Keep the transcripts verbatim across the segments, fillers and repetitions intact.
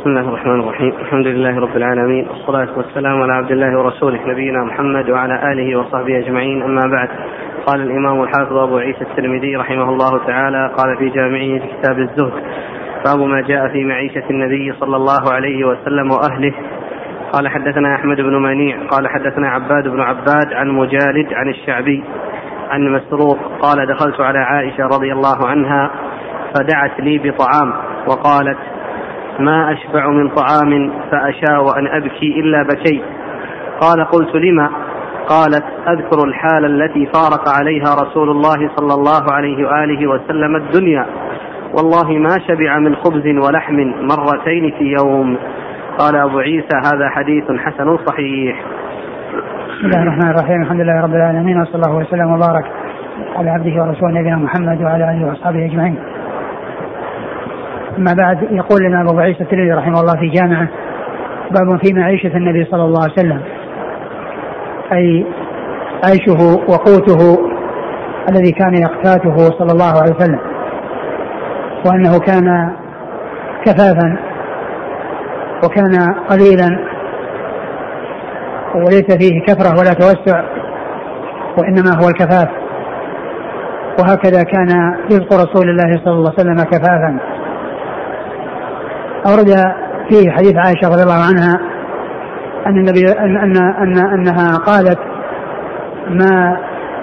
بسم الله الرحمن الرحيم. الحمد لله رب العالمين، والصلاة والسلام على عبد الله ورسوله نبينا محمد وعلى آله وصحبه أجمعين، أما بعد. قال الإمام الحافظ أبو عيسى الترمذي رحمه الله تعالى قال في جامعه في كتاب الزهد: باب ما جاء في معيشة النبي صلى الله عليه وسلم وأهله. قال حدثنا أحمد بن منيع قال حدثنا عباد بن عباد عن مجالد عن الشعبي عن مسروق قال: دخلت على عائشة رضي الله عنها فدعت لي بطعام وقالت: ما أشبع من طعام فأشاء أن أبكي إلا بكيت. قال: قلت: لما؟ قالت: أذكر الحال التي فارق عليها رسول الله صلى الله عليه وآله وسلم الدنيا، والله ما شبع من خبز ولحم مرتين في يوم. قال أبو عيسى: هذا حديث حسن صحيح. بسم الله الرحمن الرحيم. الحمد لله رب العالمين، وصلى الله وسلم وبارك على عبده ورسوله نبينا محمد وعلى آله وأصحابه أجمعين. أما بعد، يقول لنا أبو عيسى الترمذي رحمه الله في جامعه: باب في معيشة النبي صلى الله عليه وسلم، أي عيشه وقوته الذي كان يقتاته صلى الله عليه وسلم، وأنه كان كفافا وكان قليلا وليس فيه كثرة ولا توسع، وإنما هو الكفاف. وهكذا كان رزق رسول الله صلى الله عليه وسلم كفافا. أورد فيه حديث عائشة رضي الله عنها أن النبي أن أن أن أنها قالت: ما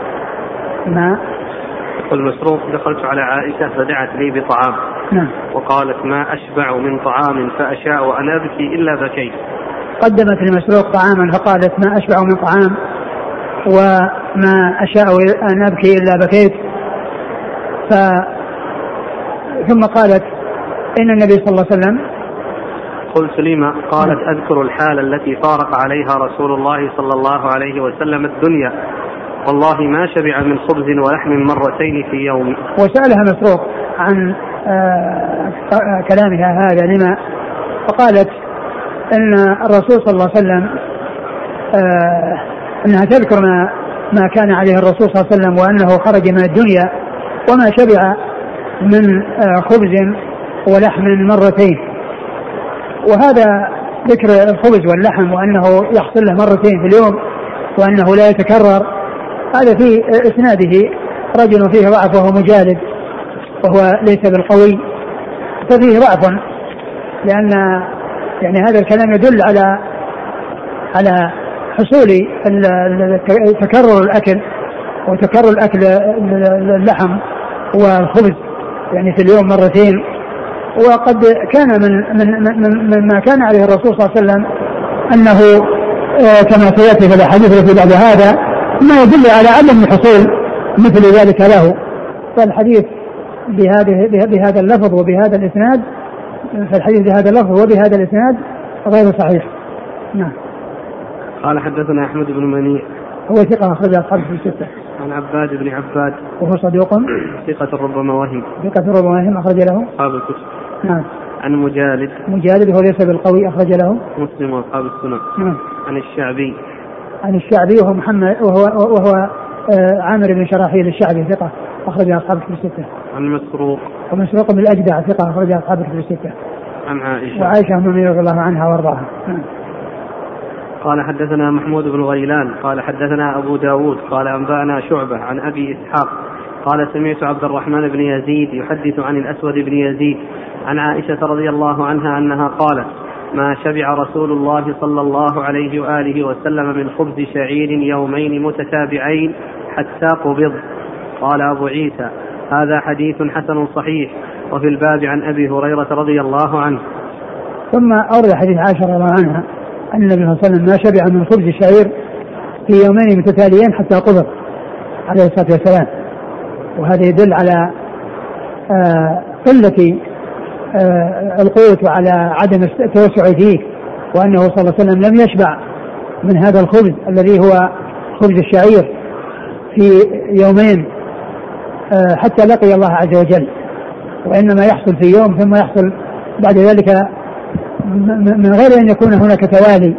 ما يقول مسروق: دخلت على عائشة فدعت لي بطعام. نعم. وقالت: ما أشبع من طعام فأشاء أن أبكي إلا بكيت. قدمت لمسروق طعاما فقالت: ما أشبع من طعام وما أشاء أن أبكي إلا بكيت. ف ثم قالت: إن النبي صلى الله عليه وسلم. قلت: لما؟ قالت: أذكر الحال التي فارق عليها رسول الله صلى الله عليه وسلم الدنيا، والله ما شبع من خبز ولحم مرتين في يوم. وسألها مسروق عن آه كلامها هذا لما، فقالت أن الرسول صلى الله عليه وسلم آه أنها تذكر ما, ما كان عليه الرسول صلى الله عليه وسلم، وأنه خرج من الدنيا وما شبع من آه خبز ولحم مرتين. وهذا ذكر الخبز واللحم وأنه يحصل له مرتين في اليوم وأنه لا يتكرر، هذا في إسناده رجل فيه ضعف وهو مجالد، وهو ليس بالقوي، ففيه ضعف، لأن يعني هذا الكلام يدل على على حصول تكرر الأكل وتكرر الأكل اللحم والخبز يعني في اليوم مرتين. وقد كان من من من, من ما كان عليه الرسول صلى الله عليه وسلم أنه كما سيأتي في الحديث التي بعد هذا ما يدل على عدم حصول مثل ذلك له. فالحديث بهذه بهذا اللفظ وبهذا الإسناد، فالحديث بهذا اللفظ وبهذا الإسناد غير صحيح. نعم. قال حدثنا أحمد بن منيع هو ثقة أخرج أصحابه في الستة. عن عباد بن عباد وهو صدوق ثقة ربما وهم ثقة ربما وهم أخرج له أصحاب الكتب. نعم. عن مجالد مجالد وهو ليس بالقوي أخرج له مسلم وأصحاب السنن. نعم. عن الشعبي عن الشعبي وهو محمد وهو وهو آه عامر بن شراحيل الشعبي ثقة أخرج أصحابه في الستة. عن مسروق ومسروق بن الأجدع ثقة أخرج أصحابه في الستة. عن عائشة وعائشة رضي الله عنها وارضاها. نعم. قال حدثنا محمود بن غيلان قال حدثنا أبو داود قال أنبأنا شعبة عن أبي إسحاق قال سمعت عبد الرحمن بن يزيد يحدث عن الأسود بن يزيد عن عائشة رضي الله عنها أنها قالت: ما شبع رسول الله صلى الله عليه وآله وسلم من خبز شعير يومين متتابعين حتى قبض. قال أبو عيسى: هذا حديث حسن صحيح. وفي الباب عن أبي هريرة رضي الله عنه. ثم أورد حديث عائشة رضي الله عنها أن النبي صلى الله عليه وسلم ما شبع من خبز الشعير في يومين متتاليين حتى قبض عليه الصلاة والسلام. وهذا يدل على آه قلة آه القوت وعلى عدم التوسع فيه، وأنه صلى الله عليه وسلم لم يشبع من هذا الخبز الذي هو خبز الشعير في يومين آه حتى لقي الله عز وجل، وإنما يحصل في يوم ثم يحصل بعد ذلك من غير أن يكون هناك توالي.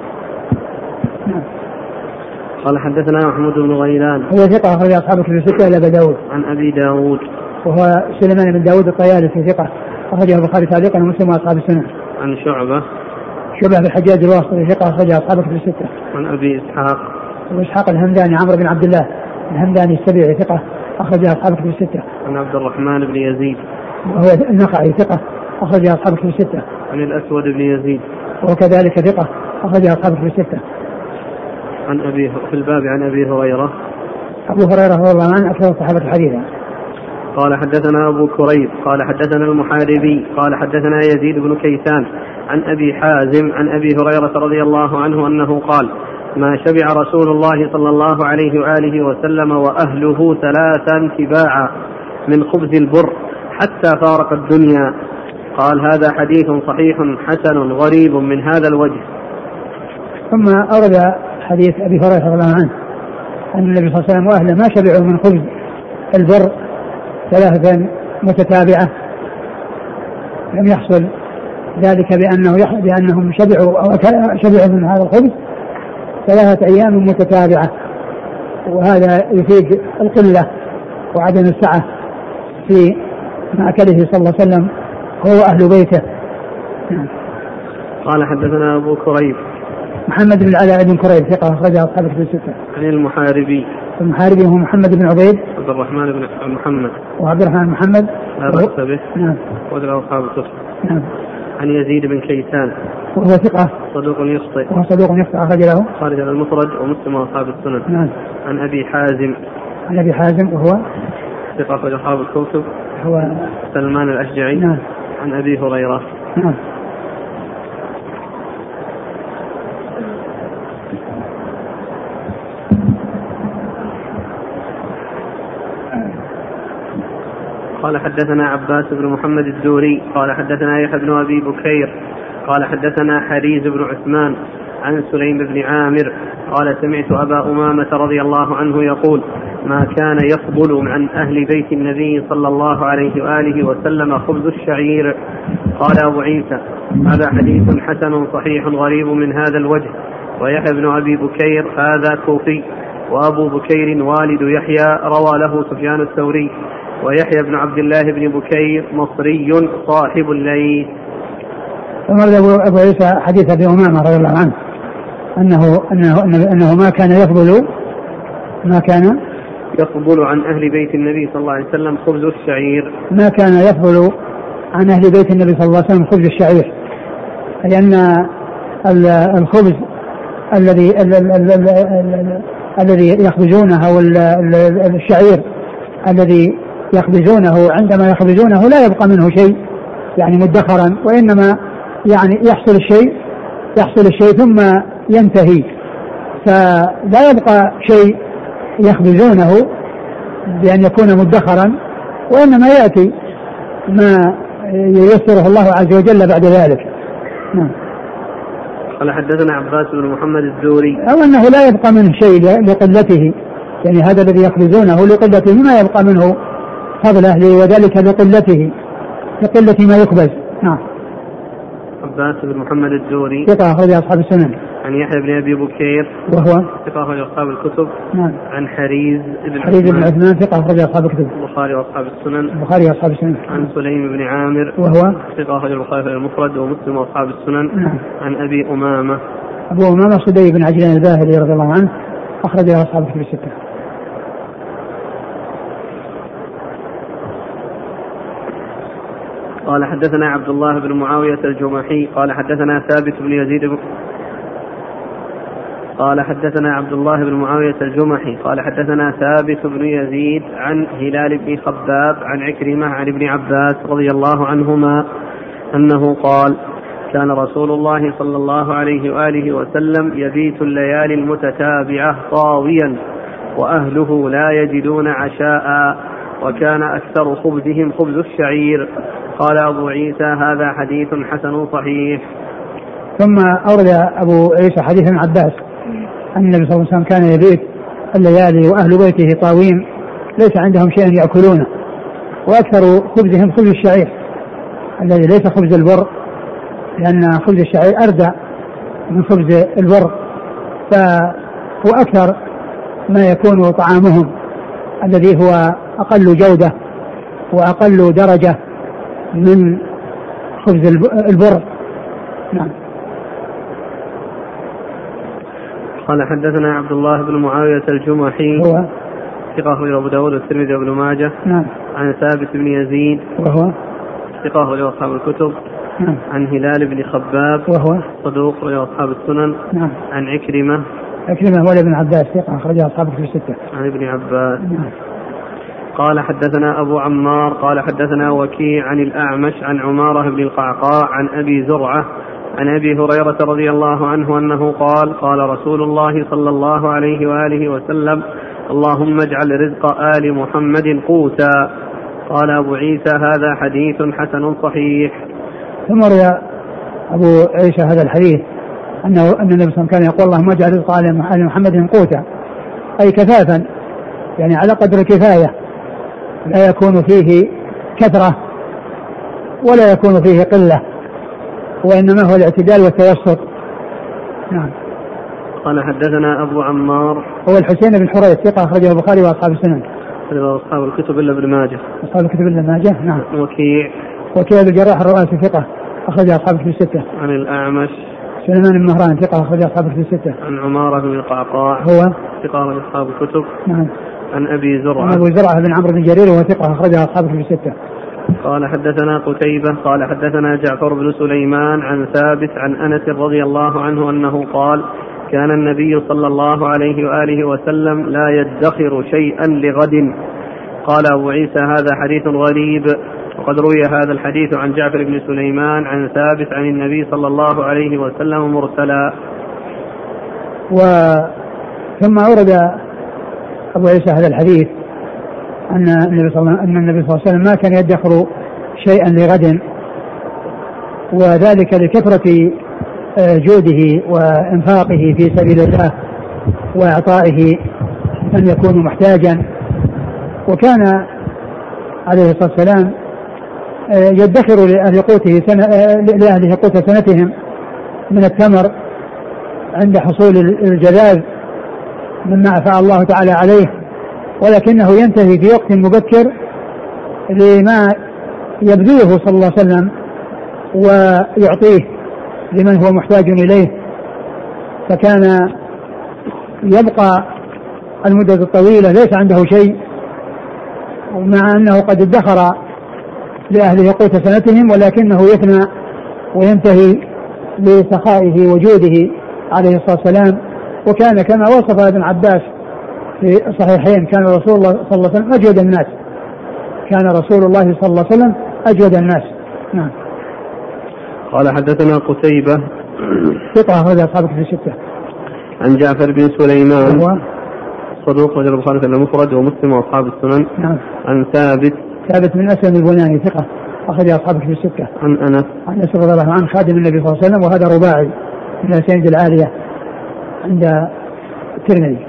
قال حدثنا محمود بن غيلان هو ثقة أخرج أصحابه في الستة إلى أبي داود. عن أبي داود وهو سليمان بن داود الطيالسي ثقة أخرجه البخاري تعليقا ومسلم وأصحاب السنن. عن شعبة شعبة بن الحجاج الواسطي ثقة أخرجها أصحاب الكتب الستة. عن أبي إسحاق وإسحاق الهمداني عمرو بن عبد الله الهمداني السبيعي ثقة أخرجها أصحاب الكتب الستة. عن عبد الرحمن بن يزيد وهو النخعي ثقة أخرجها أصحاب الكتب الستة. عن الأسود بن يزيد وكذلك ثقة أخرجها أصحاب الكتب الستة. عن أبي في الباب عن أبي هريرة أبو هريرة رضي الله عنه أكثر الصحابة حديثا. قال حدثنا أبو كريب قال حدثنا المحاربي قال حدثنا يزيد بن كيسان عن أبي حازم عن أبي هريرة رضي الله عنه أنه قال ما شبع رسول الله صلى الله عليه وآله وسلم وأهله ثلاثا تباعا من خبز البر حتى فارق الدنيا. قال هذا حديث صحيح حسن غريب من هذا الوجه. ثم أورد حديث أبي هريرة رضي الله عنه أن النبي صلى الله عليه وسلم وأهله ما شبعوا من خبز البر ثلاثا متتابعة، لم يحصل ذلك بأنه يح... بأنهم شبعوا أو شبعوا من هذا الخبز ثلاثة أيام متتابعة، وهذا يفيد القلة وعدم السعة في مأكله صلى الله عليه وسلم هو أهل بيته. قال حدثنا أبو كريب محمد بن العلاء بن كريب ثقة أخرجها أصحاب الكتب الستة. عن المحاربي المحاربي هو محمد بن عبيد عبد الرحمن بن محمد وعبد الرحمن محمد لا بأس به نعم وله أصحاب الكتب. نعم. عن يزيد بن كيسان وهو ثقة صدوق يخطئ وهو صدوق يخطئ أخرج له خارج المفرد ومسلم وأصحاب السنن. نعم. عن أبي حازم عن أبي حازم وهو ثقة أخرج أصحاب الكتب هو سلمان الأشجعي. نعم. عن أبي هريرة. نعم. قال حدثنا عباس بن محمد الدوري قال حدثنا يحيى بن أبي بكير قال حدثنا حريز بن عثمان عن سليم بن عامر قال سمعت أبا أمامة رضي الله عنه يقول ما كان يفضل عن أهل بيت النبي صلى الله عليه وآله وسلم خبز الشعير. قال أبو عيسى هذا حديث حسن صحيح غريب من هذا الوجه. ويحيى بن أبي بكير هذا كوفي وأبو بكير والد يحيى روى له سفيان الثوري ويحيى بن عبد الله بن بكير مصري صاحب الليث. ثم أبو عيسى حديث أبي أمامة رضي الله عنه أنه, أنه, أنه, أنه ما كان يفضل ما كان يفضل عن أهل بيت النبي صلى الله عليه وسلم خبز الشعير ما كان يفضل عن أهل بيت النبي صلى الله عليه وسلم خبز الشعير، لأن الخبز الذي الذي يخبزونه والشعير الذي يخبزونه عندما يخبزونه لا يبقى منه شيء يعني مدخرا، وإنما يعني يحصل الشيء يحصل الشيء ثم ينتهي، فلا يبقى شيء يخبزونه بأن يكون مدخرا، وإنما يأتي ما ييسره الله عز وجل بعد ذلك. نعم. قال حدثنا عباس بن محمد الدوري أو أنه لا يبقى منه شيء لقلته، يعني هذا الذي يخبزونه لقلته ما يبقى منه فضل أهله، وذلك لقلته لقلة ما يخبز. نعم. عباس بن محمد الدوري ثقة أخرج أصحاب السنن. عن يحيى بن أبي بكير وهو ثقة أخرج أصحاب الكتب. نعم. عن حريز بن حريز بن عثمان ثقة أخرج أصحاب الكتب البخاري وأصحاب السنن. البخاري وأصحاب السنن. عن سليم بن عامر وهو ثقة أخرج البخاري المفرد ومسلم وأصحاب السنن. نعم. عن أبي أمامة أبو أمامة صدي بن عجلان الباهلي رضي الله عنه أخرج أصحاب الكتب الستة. قال حدثنا عبد الله بن معاوية الجمحي قال حدثنا ثابت بن يزيد بن قال حدثنا عبد الله بن معاوية الجمحي قال حدثنا ثابت بن يزيد عن هلال بن خباب عن عكرمة عن ابن عباس رضي الله عنهما أنه قال كان رسول الله صلى الله عليه وآله وسلم يبيت الليالي المتتابعة طاويا وأهله لا يجدون عشاء وكان أكثر خبزهم خبز الشعير. قال أبو عيسى هذا حديث حسن صحيح. ثم أورد أبو عيسى حديث ابن عباس أن النبي صلى الله عليه وسلم كان يبيت الليالي وأهل بيته طاوين ليس عندهم شيء يأكلونه، وأكثر خبزهم خبز الشعير الذي ليس خبز البر، لأن خبز الشعير أردى من خبز البر، فأكثر ما يكون طعامهم الذي هو أقل جودة وأقل درجة من خبز البر، نعم. قال حدثنا عبد الله بن معاوية الجمحي هو ثقة أخرجه أبو داود والترمذي وابن ماجه. نعم. عن ثابت بن يزيد وهو ثقة أخرجه أصحاب الكتب. نعم. عن هلال بن خباب وهو صدوق أخرجه أصحاب السنن. نعم. عن عكرمة عكرمة هو ابن عباس ثقة أخرجه أصحاب الكتب الستة. عن ابن عباس. نعم. قال حدثنا أبو عمار قال حدثنا وكيع عن الأعمش عن عمارة بن القعقاع عن أبي زرعة عن أبي هريرة رضي الله عنه أنه قال قال رسول الله صلى الله عليه وآله وسلم اللهم اجعل رزق آل محمد قوتا. قال أبو عيسى هذا حديث حسن صحيح. ثم روى أبو عيسى هذا الحديث أنه أن النبي صلى الله عليه وسلم كان يقول اللهم اجعل رزق آل محمد قوتا، أي كفافا، يعني على قدر الكفاية، لا يكون فيه كثرة ولا يكون فيه قلة، وإنما هو الاعتدال والتوسط. نعم. قال حدثنا أبو عمار هو الحسين بن حريث ثقة أخرجه البخاري وأصحاب السنن. أصحاب الكتب إلا ابن ماجه. أصحاب الكتب إلا ابن ماجه. نعم. وكيع وكيع بن الجراح الرؤاسي ثقة أخرجه أصحاب الكتب الستة. عن الأعمش سليمان بن مهران ثقة أخرجه أصحاب الكتب الستة. عن عمارة بن القعقاع هو ثقة من أصحاب الكتب. نعم. عن أبي زرعة عن أبو زرعة بن عمرو بن جرير وهو ثقة أخرجه أصحاب الكتب الستة. قال حدثنا قتيبة قال حدثنا جعفر بن سليمان عن ثابت عن أنس رضي الله عنه أنه قال كان النبي صلى الله عليه وآله وسلم لا يدخر شيئا لغد. قال أبو عيسى هذا حديث غريب، وقد روي هذا الحديث عن جعفر بن سليمان عن ثابت عن النبي صلى الله عليه وسلم مرسلا. ثم أورد أبو عيسى هذا الحديث أن النبي صلى الله عليه وسلم ما كان يدخر شيئا لغد، وذلك لكثرة جوده وإنفاقه في سبيل الله وإعطائه من يكون محتاجا. وكان عليه الصلاة والسلام يدخر لأهل قوته سنة لأهل قوت سنتهم من التمر عند حصول الجذاذ مما أفاء الله تعالى عليه، ولكنه ينتهي في وقت مبكر لما يبذله صلى الله عليه وسلم ويعطيه لمن هو محتاج إليه، فكان يبقى المدة الطويلة ليس عنده شيء، مع أنه قد ادخر لأهله قوت سنتهم، ولكنه يفنى وينتهي لسخائه وجوده عليه الصلاة والسلام. وكان كما وصف ابن عباس في الصحيحين كان رسول الله صلى الله عليه وسلم أجود الناس، كان رسول الله صلى الله عليه وسلم أجود الناس. نعم. قال حدثنا قتيبة ثقة أخرج أصحاب الكتب الستة. عن جعفر بن سليمان هو صدوق رجل البخاري المفرد ومسلم وأصحاب السنن. نعم. عن ثابت ثابت بن أسلم البناني ثقة أخرج أصحاب الكتب الستة. عن أنس عن أنس رضي الله عنه خادم النبي صلى الله عليه وسلم، وهذا رباعي من الأسانيد العالية عند الترمذي.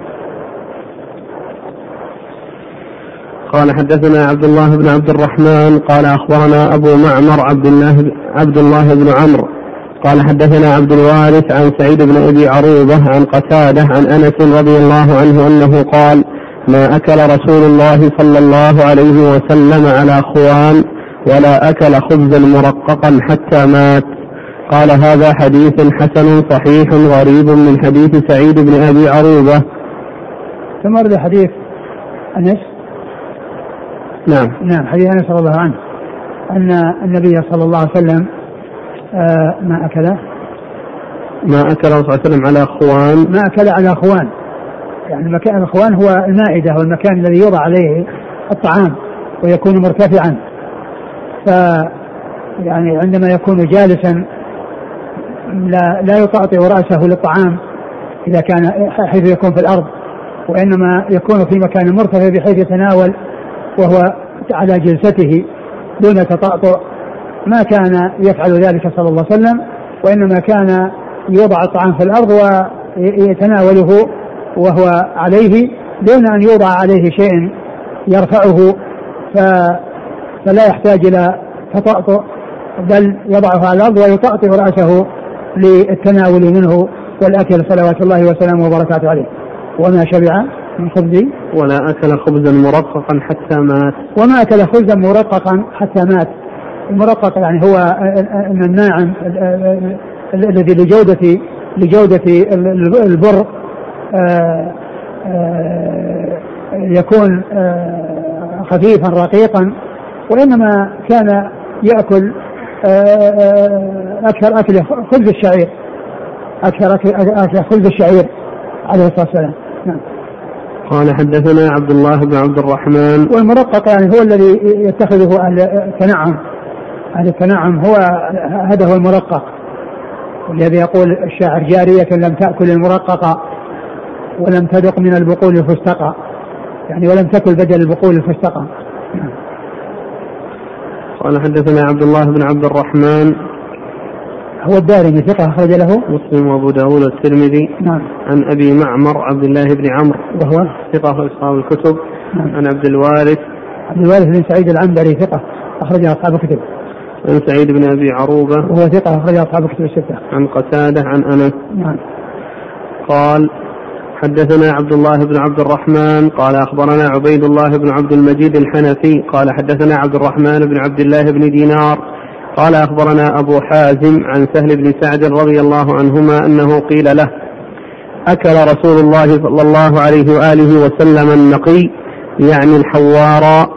قال حدثنا عبد الله بن عبد الرحمن قال أخبرنا أبو معمر عبد الله عبد الله بن عمرو قال حدثنا عبد الوارث عن سعيد بن أبي عروبة عن قتادة عن أنس رضي الله عنه أنه قال ما أكل رسول الله صلى الله عليه وسلم على خوان ولا أكل خبزا مرققا حتى مات. قال هذا حديث حسن صحيح غريب من حديث سعيد بن أبي عروبة. ثم ورد حديث أنس. نعم نعم حديث أنس رضي الله عنه أن النبي صلى الله عليه وسلم آه ما أكل ما أكل صلى الله عليه وسلم على خوان ما أكل على خوان، يعني مكان الخوان هو المائدة والمكان الذي يوضع عليه الطعام ويكون مرتفعا، ف يعني عندما يكون جالسا لا, لا يطأطئ رأسه للطعام إذا كان حيث يكون في الأرض، وإنما يكون في مكان مرتفع بحيث يتناول وهو على جلسته دون تطأطؤ. ما كان يفعل ذلك صلى الله عليه وسلم، وإنما كان يوضع الطعام في الأرض ويتناوله وهو عليه دون أن يوضع عليه شيء يرفعه، فلا يحتاج إلى تطأطؤ، بل يضعه على الأرض ويطأطئ رأسه للتناول منه والأكل صلوات الله وسلامه وبركاته عليه. وما شبع من خبز ولا أكل خبزا مرققا حتى مات. وما أكل خبزا مرققا حتى مات. المرقق يعني هو الناعم الذي لجودة لجودة البر آآ آآ يكون خفيفا رقيقا، وإنما كان يأكل أكثر أكل خبز الشعير، أكثر أكل خبز الشعير عليه الصلاة والسلام. نعم. قال حدثنا عبد الله بن عبد الرحمن. والمرقق يعني هو الذي يتخذه أهل التنعم، أهل التنعم هو هذا هو المرقق، الذي يقول الشاعر: جارية لم تأكل المرقق ولم تذق من البقول الفستقى، يعني ولم تأكل بدل البقول الفستقى. قال حدثنا عبد الله بن عبد الرحمن هو الدارمي ثقة أخرج له مسلم وأبو داود والترمذي. نعم. عن أبي معمر عبد الله بن عمرو وهو ثقة في أصحاب الكتب. نعم. عن عبد الوارث عبد الوارث بن سعيد العنبري ثقة أخرج أصحاب الكتب. عن سعيد بن أبي عروبة وهو ثقة أخرج أصحاب الكتب الستة. عن قتادة عن أنس. نعم. قال حدثنا عبد الله بن عبد الرحمن قال أخبرنا عبيد الله بن عبد المجيد الحنفي قال حدثنا عبد الرحمن بن عبد الله بن دينار قال أخبرنا أبو حازم عن سهل بن سعد رضي الله عنهما أنه قيل له: أكل رسول الله صلى الله عليه وآله وسلم النقي يعني الحوار؟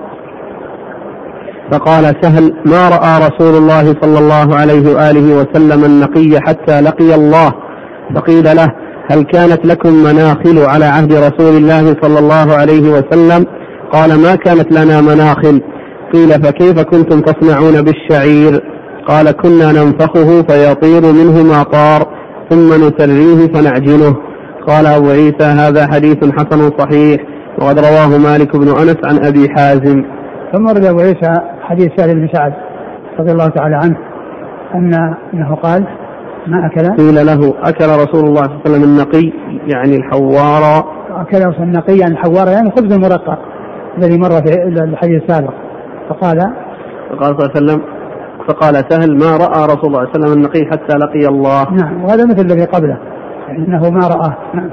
فقال سهل: ما رأى رسول الله صلى الله عليه وآله وسلم النقي حتى لقي الله. فقيل له: هل كانت لكم مناخل على عهد رسول الله صلى الله عليه وسلم؟ قال: ما كانت لنا مناخل. قيل: فكيف كنتم تصنعون بالشعير؟ قال: كنا ننفخه فيطير منه ما طار ثم نسريه فنعجنه. قال أبو عيسى: هذا حديث حسن صحيح، وقد رواه مالك بن أنس عن أبي حازم. ثم ورد أبو عيسى حديث سهل بن سعد رضي الله تعالى عنه أن أنه قال: ما أكل؟ قيل له: أكل رسول الله صلى الله عليه وسلم النقي يعني الحوار. أكل رسول النقي يعني الحوار يعني خبز المرقق الذي مر في الحديث السابق. فقال فقال صلى الله عليه وسلم فقال سهل: ما رأى رسول الله صلى الله عليه وسلم النقي حتى لقي الله. نعم. وهذا مثل الذي قبله، يعني أنه ما رآه. نعم.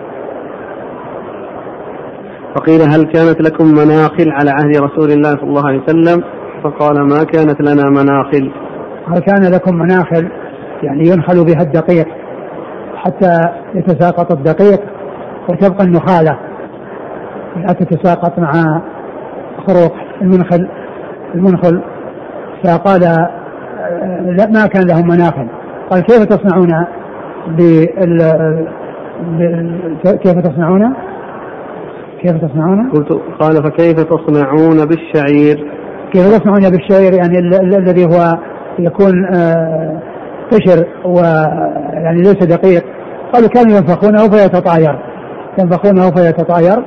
فقيل: هل كانت لكم مناخل على عهد رسول الله صلى الله عليه وسلم؟ فقال: ما كانت لنا مناخل. هل كان لكم مناخل يعني ينخل بها الدقيق حتى يتساقط الدقيق وتبقى النخالة لا تتساقط مع خروق المنخل المنخل فقال: لا، ما كان لهم مناخل. قال: كيف تصنعون بال كيف تصنعون كيف تصنعون قلت: قال: فكيف تصنعون بالشعير؟ كيف تصنعون بالشعير يعني الذي هو يكون قشر ويعني ليس دقيق. قالوا: كانوا ينفخونه فيتطاير ينفخونه فيتطاير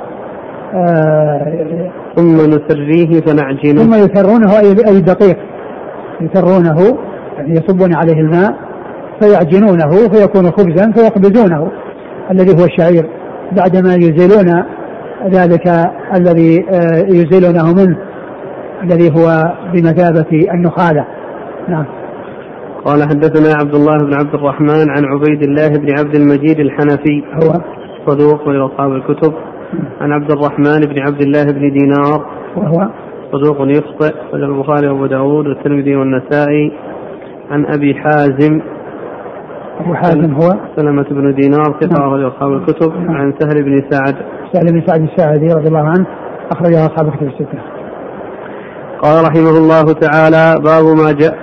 ثم نسريه فنعجنه. ثم يسرونه أي دقيق، يسرونه يعني يصبون عليه الماء فيعجنونه فيكون خبزا فيخبزونه الذي هو الشعير بعدما يزيلون ذلك الذي يزيلونه منه الذي هو بمثابة النخالة. نعم. قال حدثنا عبد الله بن عبد الرحمن عن عبيد الله بن عبد المجيد الحنفي هو صدوق من أصحاب الكتب. عن عبد الرحمن بن عبد الله بن دينار وهو صدوق يخطئ، وله البخاري وأبو داود والترمذي والنسائي. عن أبي حازم أبو حازم هو سلمة بن دينار ثقة وله أصحاب الكتب. عن سهل بن سعد سهل بن سعد الساعدي رضي الله عنه أخرجه أصحاب الكتب الستة. قال رحمه الله تعالى: باب ما جاء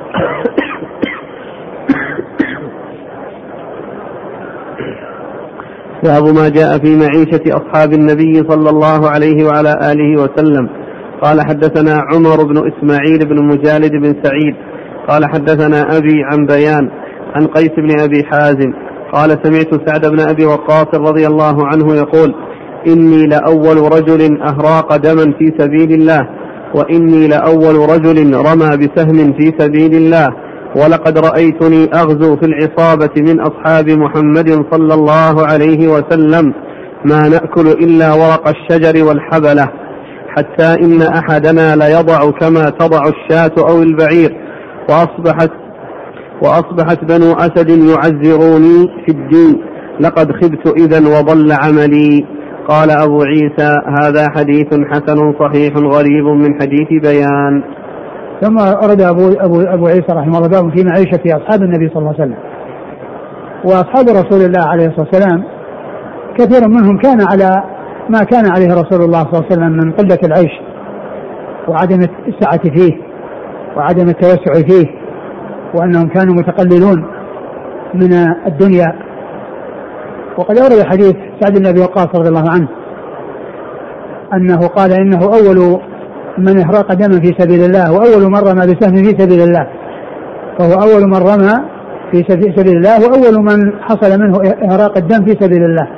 باب ما جاء في معيشة أصحاب النبي صلى الله عليه وعلى آله وسلم. قال حدثنا عمر بن إسماعيل بن مجالد بن سعيد قال حدثنا أبي عن بيان عن قيس بن أبي حازم قال: سمعت سعد بن أبي وقاص رضي الله عنه يقول: إني لأول رجل أهراق دما في سبيل الله، وإني لأول رجل رمى بسهم في سبيل الله، ولقد رأيتني أغزو في العصابة من أصحاب محمد صلى الله عليه وسلم ما نأكل إلا ورق الشجر والحبلة، حتى إن أحدنا ليضع كما تضع الشاة أو البعير، وأصبحت, وأصبحت بنو أسد يعزروني في الدين، لقد خبت إذن وضل عملي. قال أبو عيسى: هذا حديث حسن صحيح غريب من حديث بيان. ثم أرد أبو, أبو, أبو عيسى رحمه الله باب في معيشة أصحاب النبي صلى الله عليه وسلم. وأصحاب رسول الله عليه الصلاة والسلام كثير منهم كان على ما كان عليه رسول الله صلى الله عليه وسلم من قلة العيش وعدم السعة فيه وعدم التوسع فيه، وأنهم كانوا متقللون من الدنيا. وقد أورد حديث سعد بن أبي وقاص رضي الله عنه أنه قال إنه أول من احرق دما في سبيل الله وأول من رمى بسهم في سبيل الله، فهو أول من رمى في سبيل الله وأول من حصل منه إحراق الدم في سبيل الله.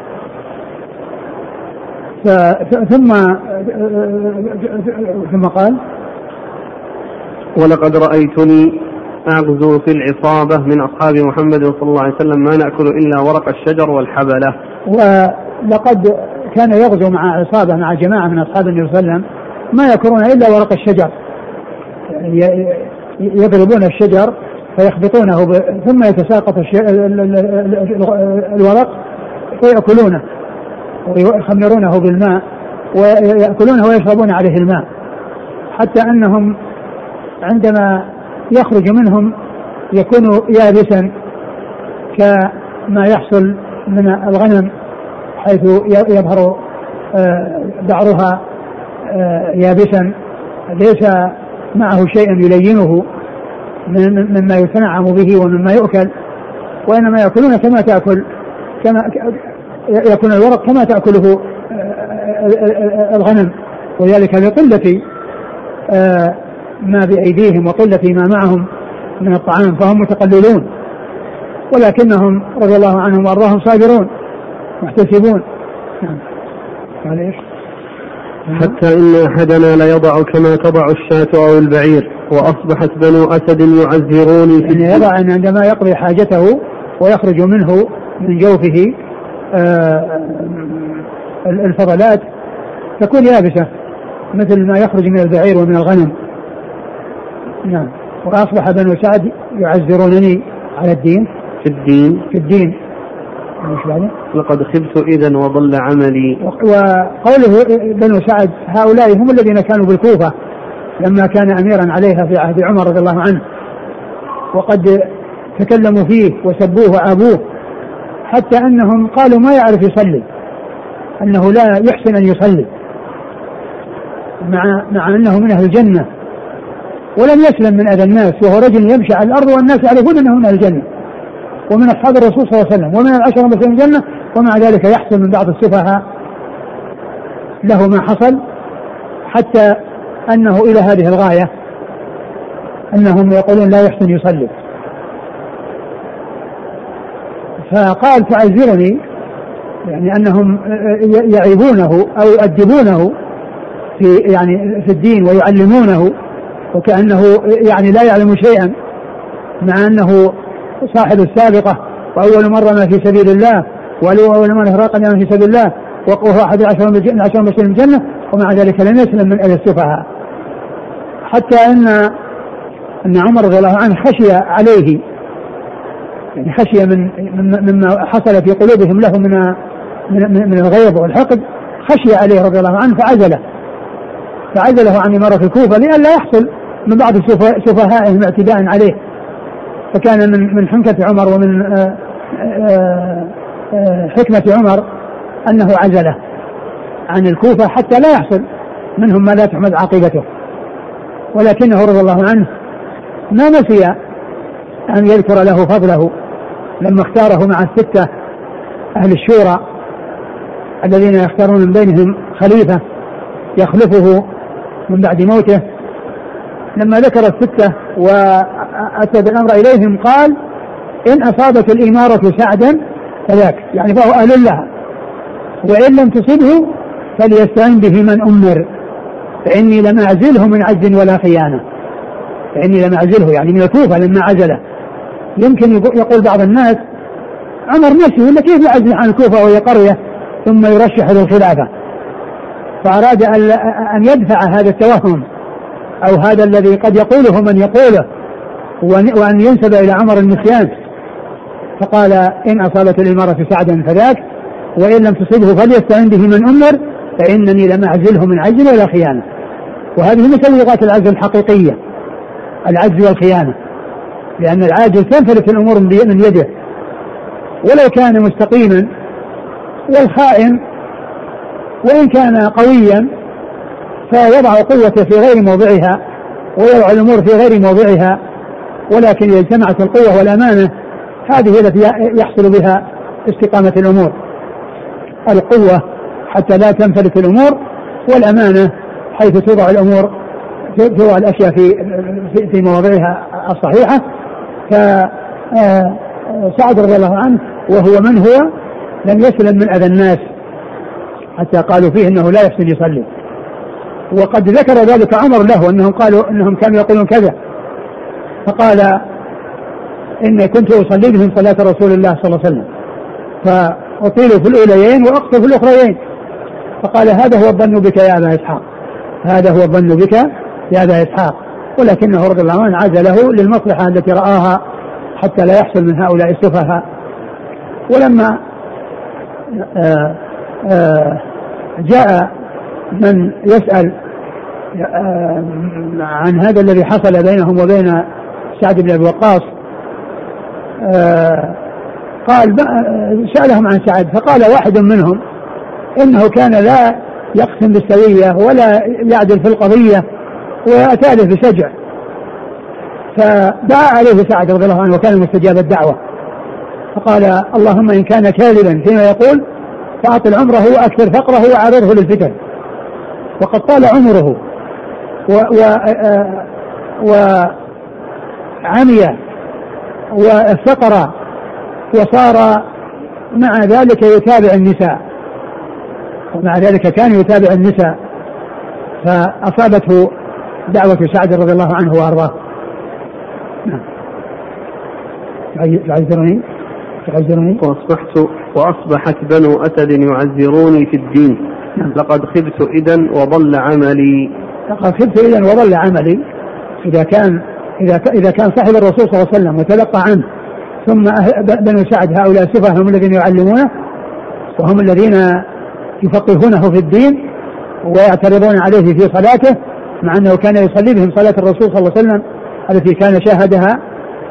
ثم ثم قال ولقد رأيتني أغزو في العصابة من أصحاب محمد صلى الله عليه وسلم ما نأكل إلا ورق الشجر والحبلة. ولقد كان يغزو مع عصابة مع جماعة من أصحاب النبي صلى الله عليه وسلم ما يأكلون إلا ورق الشجر، يضربون الشجر فيخبطونه ب... ثم يتساقط الش... الورق فيأكلونه ويخمرونه بالماء ويأكلونه ويشربون عليه الماء، حتى أنهم عندما يخرج منهم يكون يابسا كما يحصل من الغنم حيث يظهر بعرها يابسا ليس معه شيء يلينه مما يتنعم به ومما يؤكل، وإنما يأكلون كما تأكل كما يكون الورق كما تأكله الغنم، وذلك لقلة ما بأيديهم وقلة ما معهم من الطعام، فهم متقللون، ولكنهم رضي الله عنهم وارضاهم صابرون محتسبون. نعم. حتى إن أحدنا ليضع كما تضع الشاة أو البعير، وأصبحت بنو أسد يعذروني في يعني يضع عندما يقضي حاجته ويخرج منه من جوفه الفضلات تكون يابسة مثل ما يخرج من البعير ومن الغنم. نعم. وأصبح بنو سعد يعذرونني على الدين في الدين في الدين لقد خبت إذن وضل عملي. وقوله بنو سعد هؤلاء هم الذين كانوا بالكوفة لما كان أميرا عليها في عهد عمر رضي الله عنه، وقد تكلموا فيه وسبوه وعابوه حتى أنهم قالوا ما يعرف يصلي، أنه لا يحسن أن يصلي مع, مع أنه من أهل الجنة ولم يسلم من أذى الناس، وهو رجل يمشي على الأرض والناس يعرفون أنه من أهل الجنة ومن أصحاب الرسول صلى الله عليه وسلم ومن العشرة المبشرين بالجنة، ومع ذلك يحصل من بعض السفهاء له ما حصل، حتى أنه إلى هذه الغاية أنهم يقولون لا يحسن يصلي. فقال تعذرني، يعني أنهم يعيبونه أو يؤدبونه في يعني في الدين ويعلمونه وكأنه يعني لا يعلم شيئا، مع أنه صاحب السابقة وأول مرة ما في سبيل الله وأول مرة احراق دما في سبيل الله وهو أحد العشر المبشرين بالجنة، ومع ذلك لم يسلم من أذى السفهاء، حتى أن أن عمر رضي الله عنه خشي عليه، يعني خشي من مما حصل في قلوبهم له من من, من الغيظ والحقد، خشي عليه رضي الله عنه فعزله فعزله عن إمارة الكوفة لئلا يحصل من بعض سفهائهم اعتداء عليه. فكان من من حنكة عمر ومن آآ آآ حكمة عمر أنه عزله عن الكوفة حتى لا يحصل منهم ما لا تحمد عاقبته. ولكنه رضي الله عنه ما نسي أن يذكر له فضله لما اختاره مع الستة أهل الشورى الذين يختارون من بينهم خليفة يخلفه من بعد موته. لما ذكر الستة وأتى بالأمر إليهم قال إن أصابت الإمارة سعدا فذاك، يعني فهو أهل لها، وإن لم تصبه فليستعن به من أمر، فإني لم أعزله من عجز ولا خيانة. فإني لم أعزله يعني من الكوفة لما عزله. يمكن يقول بعض الناس عمر نفسه ولا كيف يعزل عن الكوفة وهي قرية ثم يرشح للخلافة، فأراد أن يدفع هذا التوهم أو هذا الذي قد يقوله من يقوله وأن ينسب إلى عمر النسيان، فقال إن أصابت الإمارة سعدا فذاك، وإن لم تصبه فليستعن به من أمر، فإنني لم أعزله من عجل ولا خيانة. وهذه مسوغات العزل الحقيقية العجز والخيانة، لأن العاجز تنفلت الأمور من يده ولو كان مستقيما، والخائن وإن كان قويا فيضع قوته في غير موضعها ويضع الأمور في غير موضعها، ولكن إذا اجتمعت القوة والأمانة هذه التي يحصل بها استقامة الأمور، القوة حتى لا تنفلت الأمور، والأمانة حيث توضع الأمور توضع الأشياء في في مواضعها الصحيحة. فسعد رضي الله عنه وهو من هو لم يسلم من أذى الناس حتى قالوا فيه إنه لا يحسن يصلي، وقد ذكر ذلك عمر له أنهم قالوا إنهم كانوا يقولون كذا، فقال إني كنت أصلي بهم صلاة رسول الله صلى الله عليه وسلم فأطيل في الأوليين وأقصر في الأخريين، فقال هذا هو الظن بك يا أبا إسحاق، هذا هو الظن بك يا أبا إسحاق، ولكنه رضي الله عنه عزله للمصلحة التي رآها حتى لا يحصل من هؤلاء السفهاء. ولما آآ آآ جاء من يسأل عن هذا الذي حصل بينهم وبين سعد بن أبي وقاص قال سألهم عن سعد، فقال واحد منهم إنه كان لا يقسم بالسوية ولا يعدل في القضية وأتى له بسجع، فدعا عليه سعد رضي الله عنه وكان مستجاب الدعوة، فقال اللهم إن كان كاذبا فيما يقول فأطل عمره وأكثر فقره وعرضه للفتن، وقد طال عمره وعمي وافتقر وصار مع ذلك يتابع النساء، ومع ذلك كان يتابع النساء، فأصابته دعوة سعد رضي الله عنه وأرضاه. يعذرني يعذرني وأصبحت وأصبحت بنو أسد يعذروني في الدين لقد خبت إذن وضل عملي. لقد خبت إذن وضل عملي. إذا كان إذا إذا كان صاحب الرسول صلى الله عليه وسلم وتلقى عنه ثم بنو سعد هؤلاء السفهاء هم الذين يعلمونه وهم الذين يفقهونه في الدين ويعترضون عليه في صلاته، مع أنه كان يصلي بهم صلاة الرسول صلى الله عليه وسلم التي كان شاهدها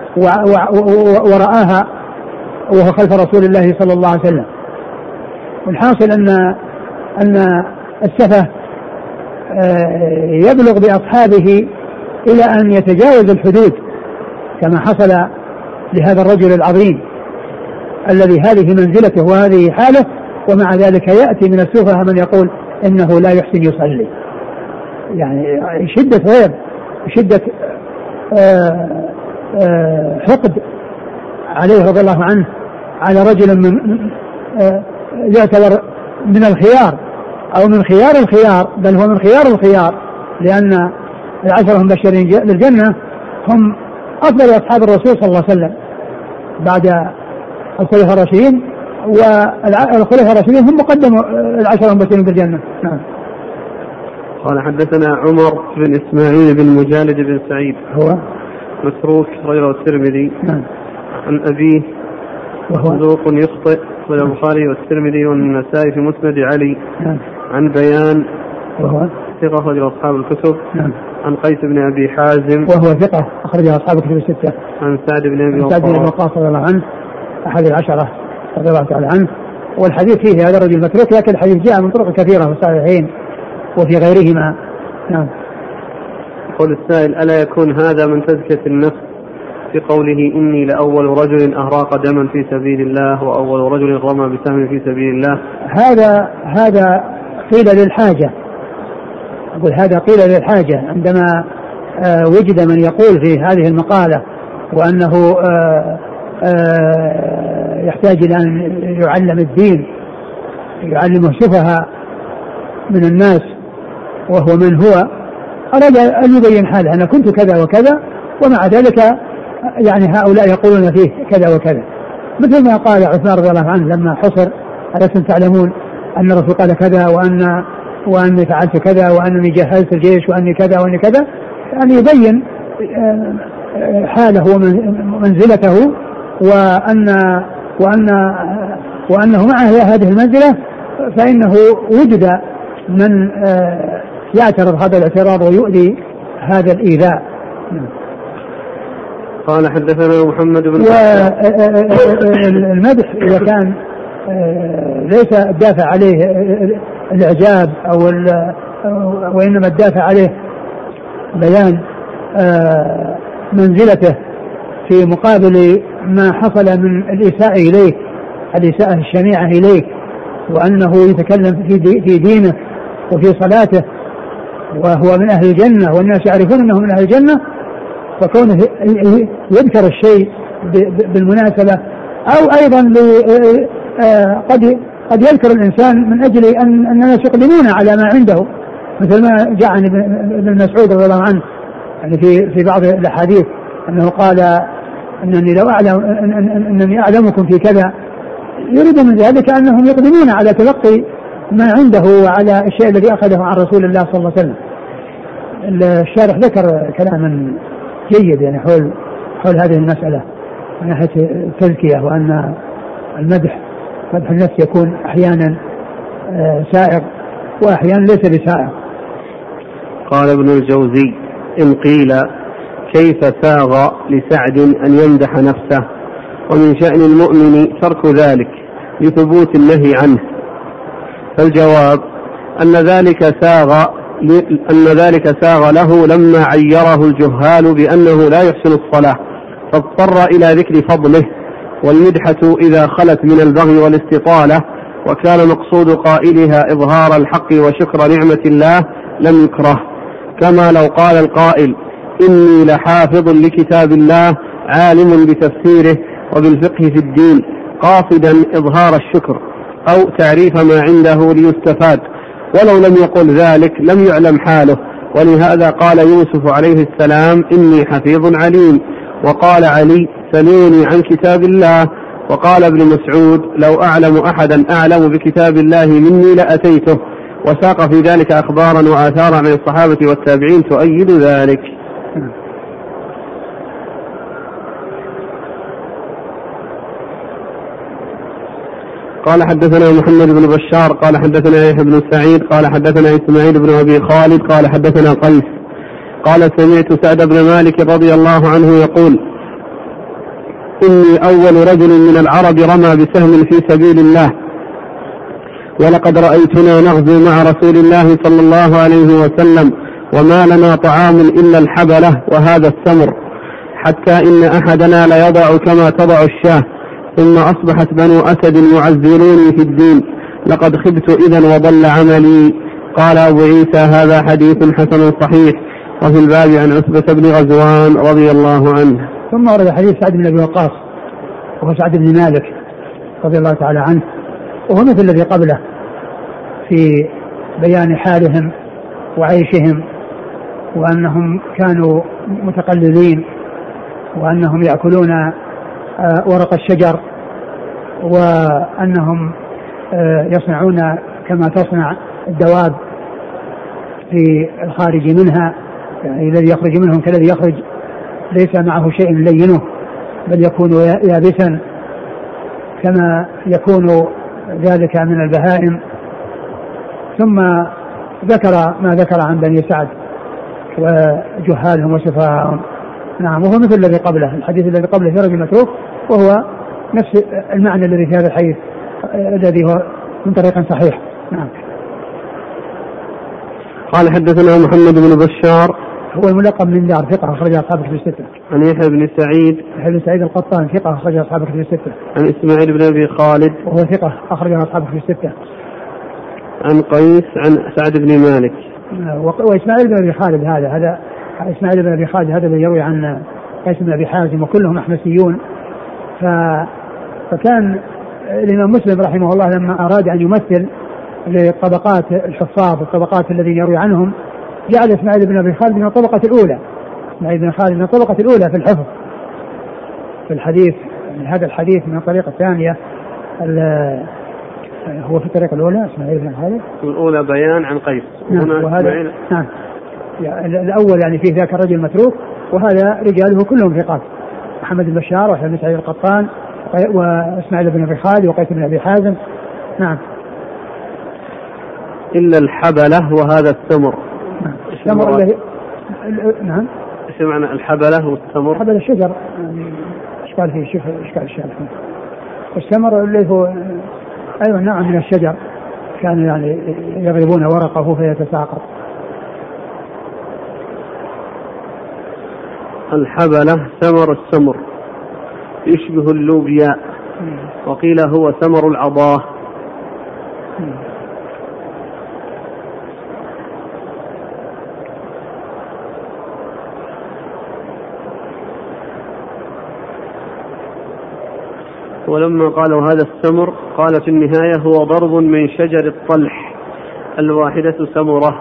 ورآها وهو خلف رسول الله صلى الله عليه وسلم. والحاصل أن أن السفه يبلغ بأصحابه إلى أن يتجاوز الحدود كما حصل لهذا الرجل العظيم الذي هذه منزلته وهذه حاله، ومع ذلك يأتي من السفهاء من يقول إنه لا يحسن يصلي، يعني شدة غيب شدة آآ آآ حقد عليه رضي الله عنه على رجل من يعتبر من الخيار أو من خيار الخيار، بل هو من خيار الخيار، لأن العشرة المبشرين للجنة هم أفضل أصحاب الرسول صلى الله عليه وسلم بعد الخلفاء الراشدين، والخلفاء الراشدين هم مقدموا العشرة المبشرين بالجنة. نعم. قال حدثنا عمر بن إسماعيل بن مجالد بن سعيد هو مسروق غير الترمذي. نعم. عن أبيه وهو صدوق يخطئ وله البخاري والترمذي والنسائي في مسند علي. نعم. عن بيان وهو ثقة أخرج أصحاب الكتب. نعم. عن قيس بن أبي حازم وهو ثقة أخرج أصحاب الكتب الستة. عن سعد بن أبي وقاص رضي الله عنه أحد العشرة رضي الله تعالى عنه، والحديث فيه هذا الرجل متروك، لكن الحديث جاء من طرق كثيرة في الصحيحين وفي غيرهما. نعم. يقول السائل ألا يكون هذا من تزكية النفس في قوله إني لأول رجل أهراق دما في سبيل الله وأول رجل رمى بسهم في سبيل الله؟ هذا هذا قيل للحاجة، أقول هذا قيل للحاجة عندما آه وجد من يقول في هذه المقالة وأنه آه آه يحتاج إلى أن يعلم الدين يعلمه سفهاء من الناس وهو من هو، أراد أن يبين حاله أنا كنت كذا وكذا، ومع ذلك يعني هؤلاء يقولون فيه كذا وكذا، مثل ما قال عثمان رضي الله عنه لما حصر ألستم تعلمون أن الرسول قال كذا وأن وأني فعلت كذا وأنني جهزت الجيش وأني كذا وأني كذا، يعني يبين حاله ومنزلته وأن وأن وأنه معه هذه المنزلة، فإنه وجد من يعترض هذا الاعتراض ويؤذي هذا الإيذاء. قال حدثنا محمد بن والمدح إذا كان ليس الدافع عليه الإعجاب أو وإنما الدافع عليه بيان منزلته في مقابل ما حصل من الإساءة إليه، الإساءة الشنيعة إليه، وأنه يتكلم في دينه وفي صلاته وهو من أهل الجنة والناس يعرفون أنه من أهل الجنة، فكونه يذكر الشيء بالمناسبة أو أيضا قد قد يذكر الإنسان من أجل أن الناس يقدمون على ما عنده، مثل ما جاء عن ابن مسعود رضي الله عنه يعني في في بعض الأحاديث أنه قال أنني لو أعلم أنني أعلمكم في كذا، يريد من ذلك أنهم يقدمون على تلقي ما عنده وعلى الشيء الذي أخذه عن رسول الله صلى الله عليه وسلم. الشارح ذكر كلاما جيد يعني حول حول هذه المسألة من ناحية التزكية، وأن المدح مدح النفس يكون أحيانا سائغ وأحيانا ليس بسائغ. قال ابن الجوزي: إن قيل كيف ساغ لسعد أن يمدح نفسه ومن شأن المؤمن ترك ذلك لثبوت النهي عنه، فالجواب أن ذلك ساغ أن ذلك ساغ له لما عيره الجهال بأنه لا يحسن الصلاة فاضطر إلى ذكر فضله، والمدحة إذا خلت من البغي والاستطالة وكان مقصود قائلها إظهار الحق وشكر نعمة الله لم يكره، كما لو قال القائل: إني لحافظ لكتاب الله عالم بتفسيره وبالفقه في الدين قاصدا إظهار الشكر أو تعريف ما عنده ليستفاد، ولو لم يقل ذلك لم يعلم حاله. ولهذا قال يوسف عليه السلام: إني حفيظ عليم، وقال علي: سلوني عن كتاب الله، وقال ابن مسعود: لو أعلم أحدا أعلم بكتاب الله مني لأتيته، وساق في ذلك أخبارا وآثارا من الصحابة والتابعين تؤيد ذلك. قال حدثنا محمد بن بشار قال حدثنا يحيى بن سعيد قال حدثنا إسماعيل بن أبي خالد قال حدثنا قيس قال: سمعت سعد بن مالك رضي الله عنه يقول: إني أول رجل من العرب رمى بسهم في سبيل الله، ولقد رأيتنا نغزو مع رسول الله صلى الله عليه وسلم وما لنا طعام إلا الحبلة وهذا السمر، حتى إن أحدنا ليضع كما تضع الشاه، ثم أصبحت بنو أسد يعذروني في الدين، لقد خبت إذن وضل عملي. قال أبو عيسى: هذا حديث حسن صحيح. وفي الباب عن عتبة بن غزوان رضي الله عنه. ثم ورد حديث سعد بن أبي وقاص وهو سعد بن مالك رضي الله تعالى عنه، وهو مثل الذي قبله في بيان حالهم وعيشهم، وأنهم كانوا متقللين، وأنهم يأكلون ورق الشجر، وأنهم يصنعون كما تصنع الدواب في الخارج منها، يعني الذي يخرج منهم كالذي يخرج ليس معه شيء لينه بل يكون يابسا كما يكون ذلك من البهائم. ثم ذكر ما ذكر عن بني سعد وجهالهم وسفهاءهم. نعم، وهو مثل الذي قبله، الحديث الذي قبله في رجل متروك، وهو نفس المعنى الذي في هذا الحديث الذي هو من طريق صحيح. نعم. قال حدثنا محمد بن بشار هو الملقب من دار، ثقة أخرج أصحاب الكتب الستة. عن يحيى بن سعيد يحيى بن سعيد القطان، ثقة أخرج أصحاب الكتب الستة. عن إسماعيل بن أبي خالد وهو ثقة أخرج أصحاب الكتب الستة. عن قيس عن سعد بن مالك. وإسماعيل بن أبي خالد هذا هذا إسماعيل بن أبي خالد هذا الذي يروي عن قيس بن أبي حازم، وكلهم أحمسيون. ف... فكان الإمام مسلم رحمه الله لما أراد أن يمثل لطبقات الحفاظ الطبقات الذين يروي عنهم، جعل إسماعيل بن أبي خالد من الطبقة الأولى، إسماعيل بن خالد من الطبقة الأولى في الحفظ في الحديث. يعني هذا الحديث من الطريقة الثانية، هو في الطريقة الأولى إسماعيل بن خالد الأولى بيان عن قيس. نعم، وهذا نعم يعني الأول يعني فيه ذاك الرجل متروك، وهذا رجاله كلهم ثقات: محمد بن بشار وحسن بن سعيد القطان وإسماعيل بن أبي خالد وقيس بن أبي حازم. نعم. إلا الحبلة وهذا السمر. نعم. السمر الذي نعم ايش معنى الحبلة والتمر؟ الحبلة الشجر يعني اشكال فيه شوف اشكال الشارح. والتمر اللي هو ايضا نوع من الشجر كانوا يعني يضربون ورقه فيتساقط. الحبلة ثمر السمر يشبه اللوبيا، وقيل هو ثمر العضاه. ولما قالوا هذا السمر قال في النهاية هو ضرب من شجر الطلح الواحدة سمرة.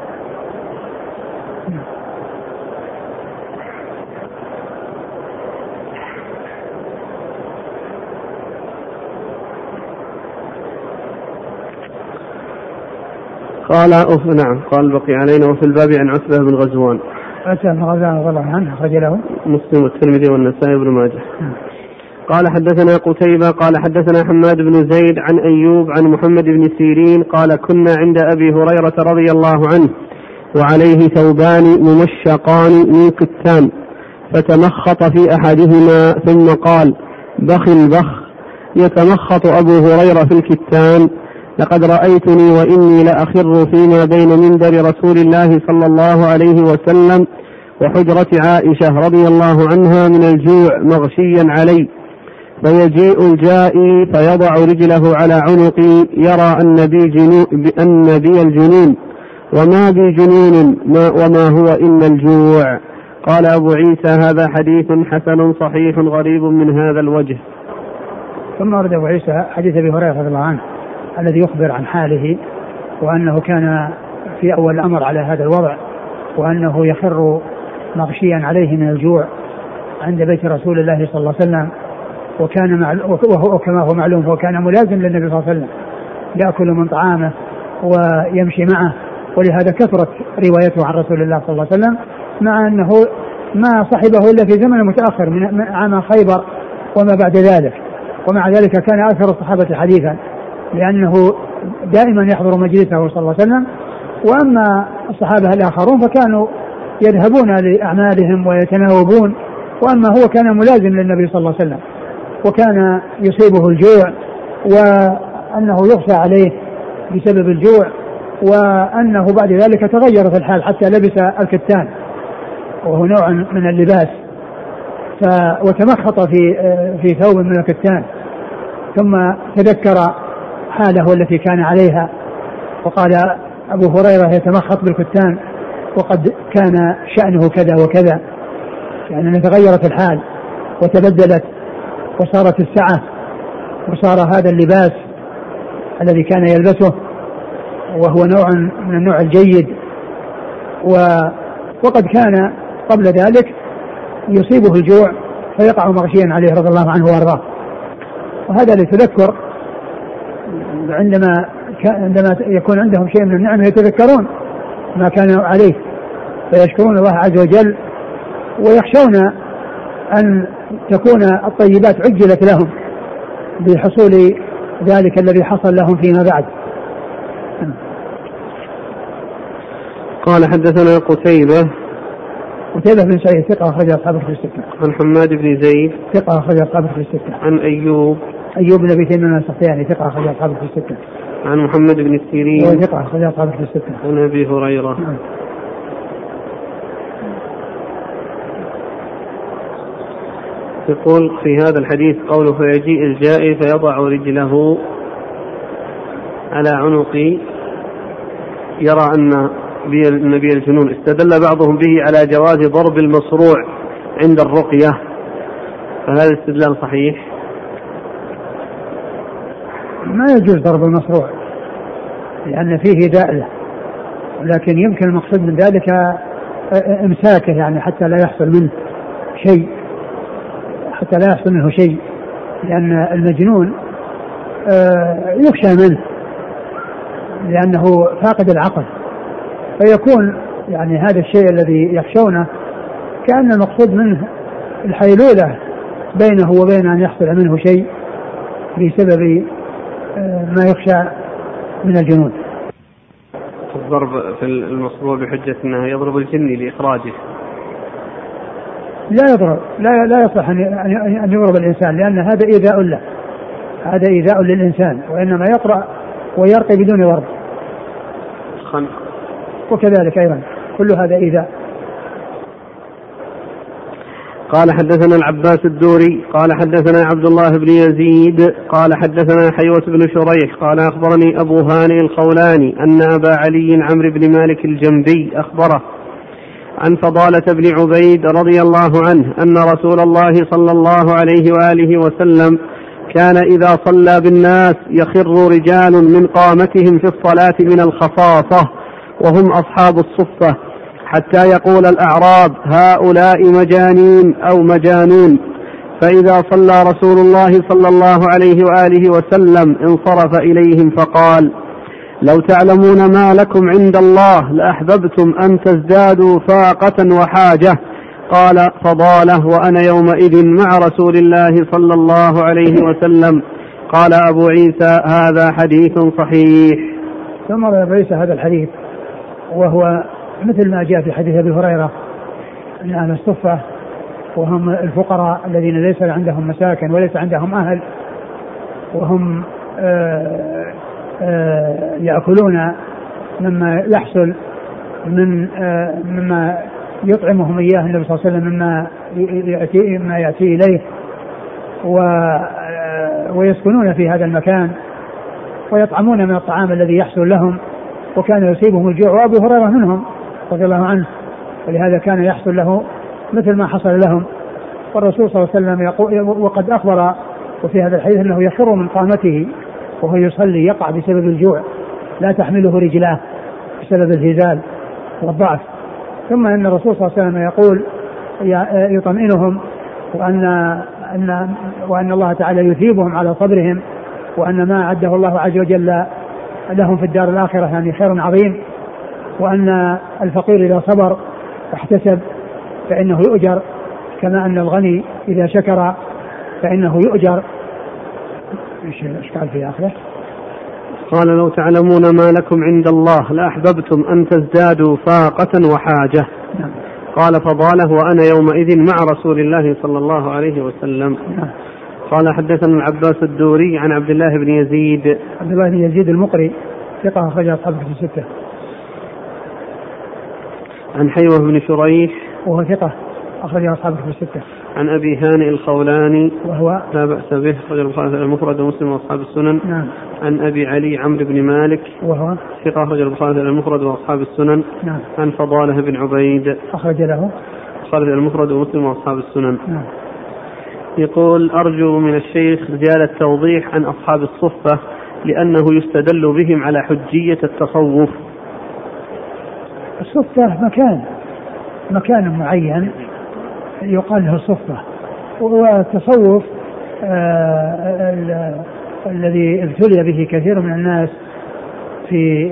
قال أوف نعم قال بقي علينا وفي الباب عن عتبة بن غزوان. عتبة بن غزوان رضي الله عنه أخرج له مسلم والترمذي والنسائي بن ماجه. قال حدثنا قتيبة قال حدثنا حماد بن زيد عن أيوب عن محمد بن سيرين قال كنا عند أبي هريرة رضي الله عنه وعليه ثوبان ممشقان من كتان فتمخط في أحدهما ثم قال بخ البخ يتمخط أبو هريرة في الكتان لقد رأيتني وإني لأخر فيما بين منبر رسول الله صلى الله عليه وسلم وحجرة عائشة رضي الله عنها من الجوع مغشيا علي فيجيء الجائي فيضع رجله على عنقي يرى أن بي, جنو أن بي الجنون وما بي جنون ما وما هو إلا الجوع. قال أبو عيسى هذا حديث حسن صحيح غريب من هذا الوجه. ثم ورد أبو عيسى حديث أبي هريرة رضي الله عنه الذي يخبر عن حاله وأنه كان في أول الأمر على هذا الوضع وأنه يخر مغشيا عليه من الجوع عند بيت رسول الله صلى الله عليه وسلم وكان مع وهو كما هو معلوم هو كان ملازم للنبي صلى الله عليه وسلم يأكل من طعامه ويمشي معه ولهذا كثرت روايته عن رسول الله صلى الله عليه وسلم مع أنه ما صحبه إلا في زمن متأخر من عام خيبر وما بعد ذلك ومع ذلك كان أكثر الصحابة حديثا لأنه دائما يحضر مجلسه صلى الله عليه وسلم. وأما الصحابة الآخرون فكانوا يذهبون لأعمالهم ويتناوبون وأما هو كان ملازم للنبي صلى الله عليه وسلم وكان يصيبه الجوع وأنه يغشى عليه بسبب الجوع وأنه بعد ذلك تغيرت الحال حتى لبس الكتان وهو نوع من اللباس وتمخط في في ثوب من الكتان ثم تذكر حاله التي كان عليها وقال أبو هريرة يتمخط بالكتان وقد كان شأنه كذا وكذا يعني تغيرت الحال وتبدلت وصارت السعة وصار هذا اللباس الذي كان يلبسه وهو نوع من النوع الجيد وقد كان قبل ذلك يصيبه الجوع فيقع مغشيا عليه رضي الله عنه وارضاه. وهذا لتذكر عندما عندما يكون عندهم شيء من النعمة يتذكرون ما كانوا عليه فيشكرون الله عز وجل ويخشون أن تكون الطيبات عجلت لهم بحصول ذلك الذي حصل لهم فيما بعد. قال حدثنا قتيبة قتيبة بن سعيد ثقة أخرج أصحابه في الستة. عن حماد بن زيد ثقة أخرج أصحابه في الستة. عن أيوب أيوب بن أبي تميم السختياني ثقة أخرج أصحابه في الستة. عن محمد بن سيرين ثقة أخرج أصحابه في الستة. عن أبي هريرة نعم. يقول في هذا الحديث قوله فيجيء الجائي فيضع رجله على عنقي يرى أن النبي الجنون استدل بعضهم به على جواز ضرب المصروع عند الرقية فهذا الاستدلال صحيح؟ ما يجوز ضرب المصروع لأن فيه داء لكن يمكن المقصود من ذلك امساكه يعني حتى لا يحصل منه شيء حتى لا يحصل منه شيء لأن المجنون يخشى منه لأنه فاقد العقل فيكون يعني هذا الشيء الذي يخشونه كأن المقصود منه الحيلولة بينه وبين أن يحصل منه شيء بسبب ما يخشى من الجنون. الضرب في المصروع بحجة أنه يضرب الجن لإخراجه لا يضرب، لا لا يصح أن يضرب الإنسان، لأن هذا إيذاء له، هذا إيذاء للإنسان، وإنما يقرأ ويرقي بدون ضرب. وكذلك أيضا كل هذا إيذاء. قال حدثنا العباس الدوري قال حدثنا عبد الله بن يزيد قال حدثنا حيوة بن شريح قال أخبرني أبو هانئ الخولاني أن أبا علي عمرو بن مالك الجنبي أخبره عن فضالة بن عبيد رضي الله عنه أن رسول الله صلى الله عليه وآله وسلم كان إذا صلى بالناس يخر رجال من قامتهم في الصلاة من الخصاصة وهم أصحاب الصفة حتى يقول الأعراب هؤلاء مجانين أو مجانون، فإذا صلى رسول الله صلى الله عليه وآله وسلم انصرف إليهم فقال لو تعلمون ما لكم عند الله لأحببتم أن تزدادوا فاقة وحاجة. قال فضاله وأنا يومئذ مع رسول الله صلى الله عليه وسلم. قال أبو عيسى هذا حديث صحيح. ثم أبو عيسى هذا الحديث وهو مثل ما جاء في حديث أبي هريرة أن أهل الصفة وهم الفقراء الذين ليس عندهم مساكن وليس عندهم أهل، وهم آآ آآ يأكلون مما يحصل من مما يطعمهم إياه النبي صلى الله عليه وسلم مما يأتي, ما يأتي إليه، ويسكنون في هذا المكان ويطعمون من الطعام الذي يحصل لهم، وكان يصيبهم الجوع، وأبو هريرة منهم رضي الله عنه، ولهذا كان يحصل له مثل ما حصل لهم. والرسول صلى الله عليه وسلم يقول وقد أخبر وفي هذا الحديث أنه يخر من قامته وهو يصلي يقع بسبب الجوع لا تحمله رجلاه بسبب الهزال والضعف. ثم أن الرسول صلى الله عليه وسلم يقول يطمئنهم وأن أن وأن الله تعالى يثيبهم على صبرهم، وأن ما أعده الله عز وجل لهم في الدار الآخرة يعني خير عظيم، وأن الفقير إذا صبر واحتسب فإنه يؤجر، كما أن الغني إذا شكر فإنه يؤجر. إيش قال في آخره؟ قال لو تعلمون ما لكم عند الله لأحببتم أن تزدادوا فاقة وحاجة. نعم. قال فضاله وأنا يومئذ مع رسول الله صلى الله عليه وسلم. نعم. قال حدثنا العباس الدوري عن عبد الله بن يزيد عبد الله بن يزيد المقري ثقة أخرج أصحاب الكتب الستة. عن حيوة بن شريح وهو ثقة أخرج أصحاب الكتب الستة. عن أبي هانئ الخولاني وهو لا بأس به أخرج البخاري المفرد ومسلم وأصحاب السنن. نعم. عن أبي علي عمرو بن مالك وهو ثقة أخرج البخاري المفرد وأصحاب السنن. نعم. عن فضالة بن عبيد أخرج له خرج المفرد ومسلم وأصحاب السنن. نعم. يقول أرجو من الشيخ زيادة توضيح عن أصحاب الصفة لأنه يستدل بهم على حجية التصوف. الصفة مكان مكان معين يقال له الصفة، والتصوف آه الذي ابتلي به كثير من الناس في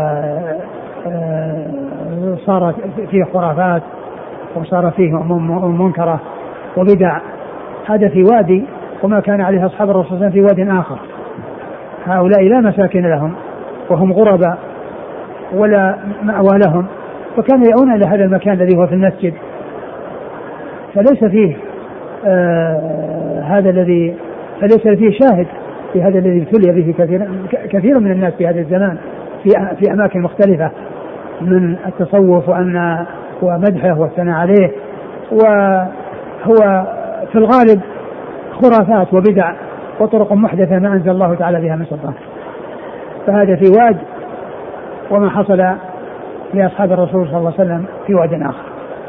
وصار فيه خرافات وصار فيه أمور منكرة وبدع، هذا في وادي، وما كان عليه أصحاب الرسول صلى الله عليه وسلم في واد آخر. هؤلاء لا مساكن لهم وهم غرباء ولا مأوى لهم، فكانوا يأوون إلى هذا المكان الذي هو في المسجد، فليس فيه آه هذا الذي فليس فيه شاهد في هذا الذي ابتلي به كثير كثير من الناس في هذا الزمان في في أماكن مختلفة من التصوف وأن ومدحه والثناء عليه، وهو في الغالب خرافات وبدع وطرق محدثة ما أنزل الله تعالى بها من سلطان. فهذا في واد، وما حصل لأصحاب الرسول صلى الله عليه وسلم في واد آخر.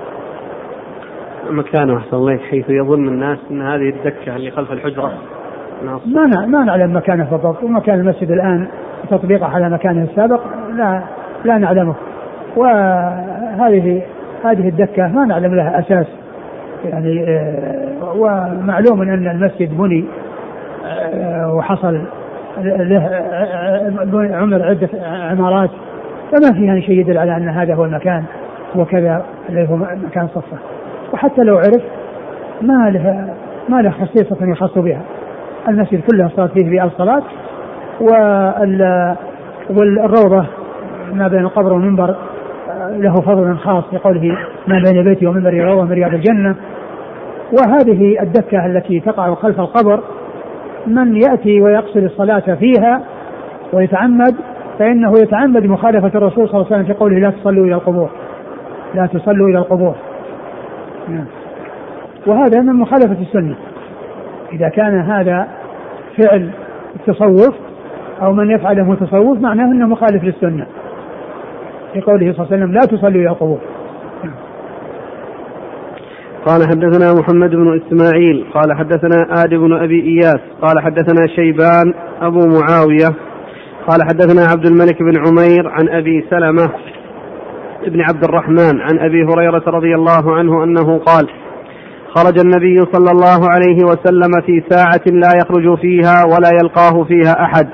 مكانه أحسن الله حيث يظن الناس أن هذه الدكة اللي خلف الحجرة ما ما نعلم مكانه بالضبط، ومكان المسجد الآن تطبيقه على مكانه السابق لا لا نعلمه، وهذه هذه الدكة ما نعلم لها أساس يعني. ومعلوم أن المسجد بني وحصل له عمر عدة عمارات، فما فيها شيء يدل على أن هذا هو المكان وكذا اللي هو مكان صفة. وحتى لو عرف ما له ما له خصيصة يخص بها، المسجد كله صار فيه بيئة الصلاة، والروضة ما بين القبر والمنبر له فضل خاص، لقوله ما بين بيتي ومنبري روضة من رياض الجنة، وهذه الدكة التي تقع خلف القبر من يأتي ويقصد الصلاة فيها ويتعمد فإنه يتعمد مخالفة الرسول صلى الله عليه وسلم في قوله لا تصلوا إلى القبور لا تصلوا إلى القبور. وهذا من مخالفة السنة. إذا كان هذا فعل التصوف أو من يفعله متصوف معناه أنه مخالف للسنة في قوله صلى الله عليه وسلم لا تصلوا إلى القبور. قال حدثنا محمد بن إسماعيل قال حدثنا آد بن أبي إياس قال حدثنا شيبان أبو معاوية قال حدثنا عبد الملك بن عمير عن أبي سلمة ابن عبد الرحمن عن أبي هريرة رضي الله عنه أنه قال خرج النبي صلى الله عليه وسلم في ساعة لا يخرج فيها ولا يلقاه فيها أحد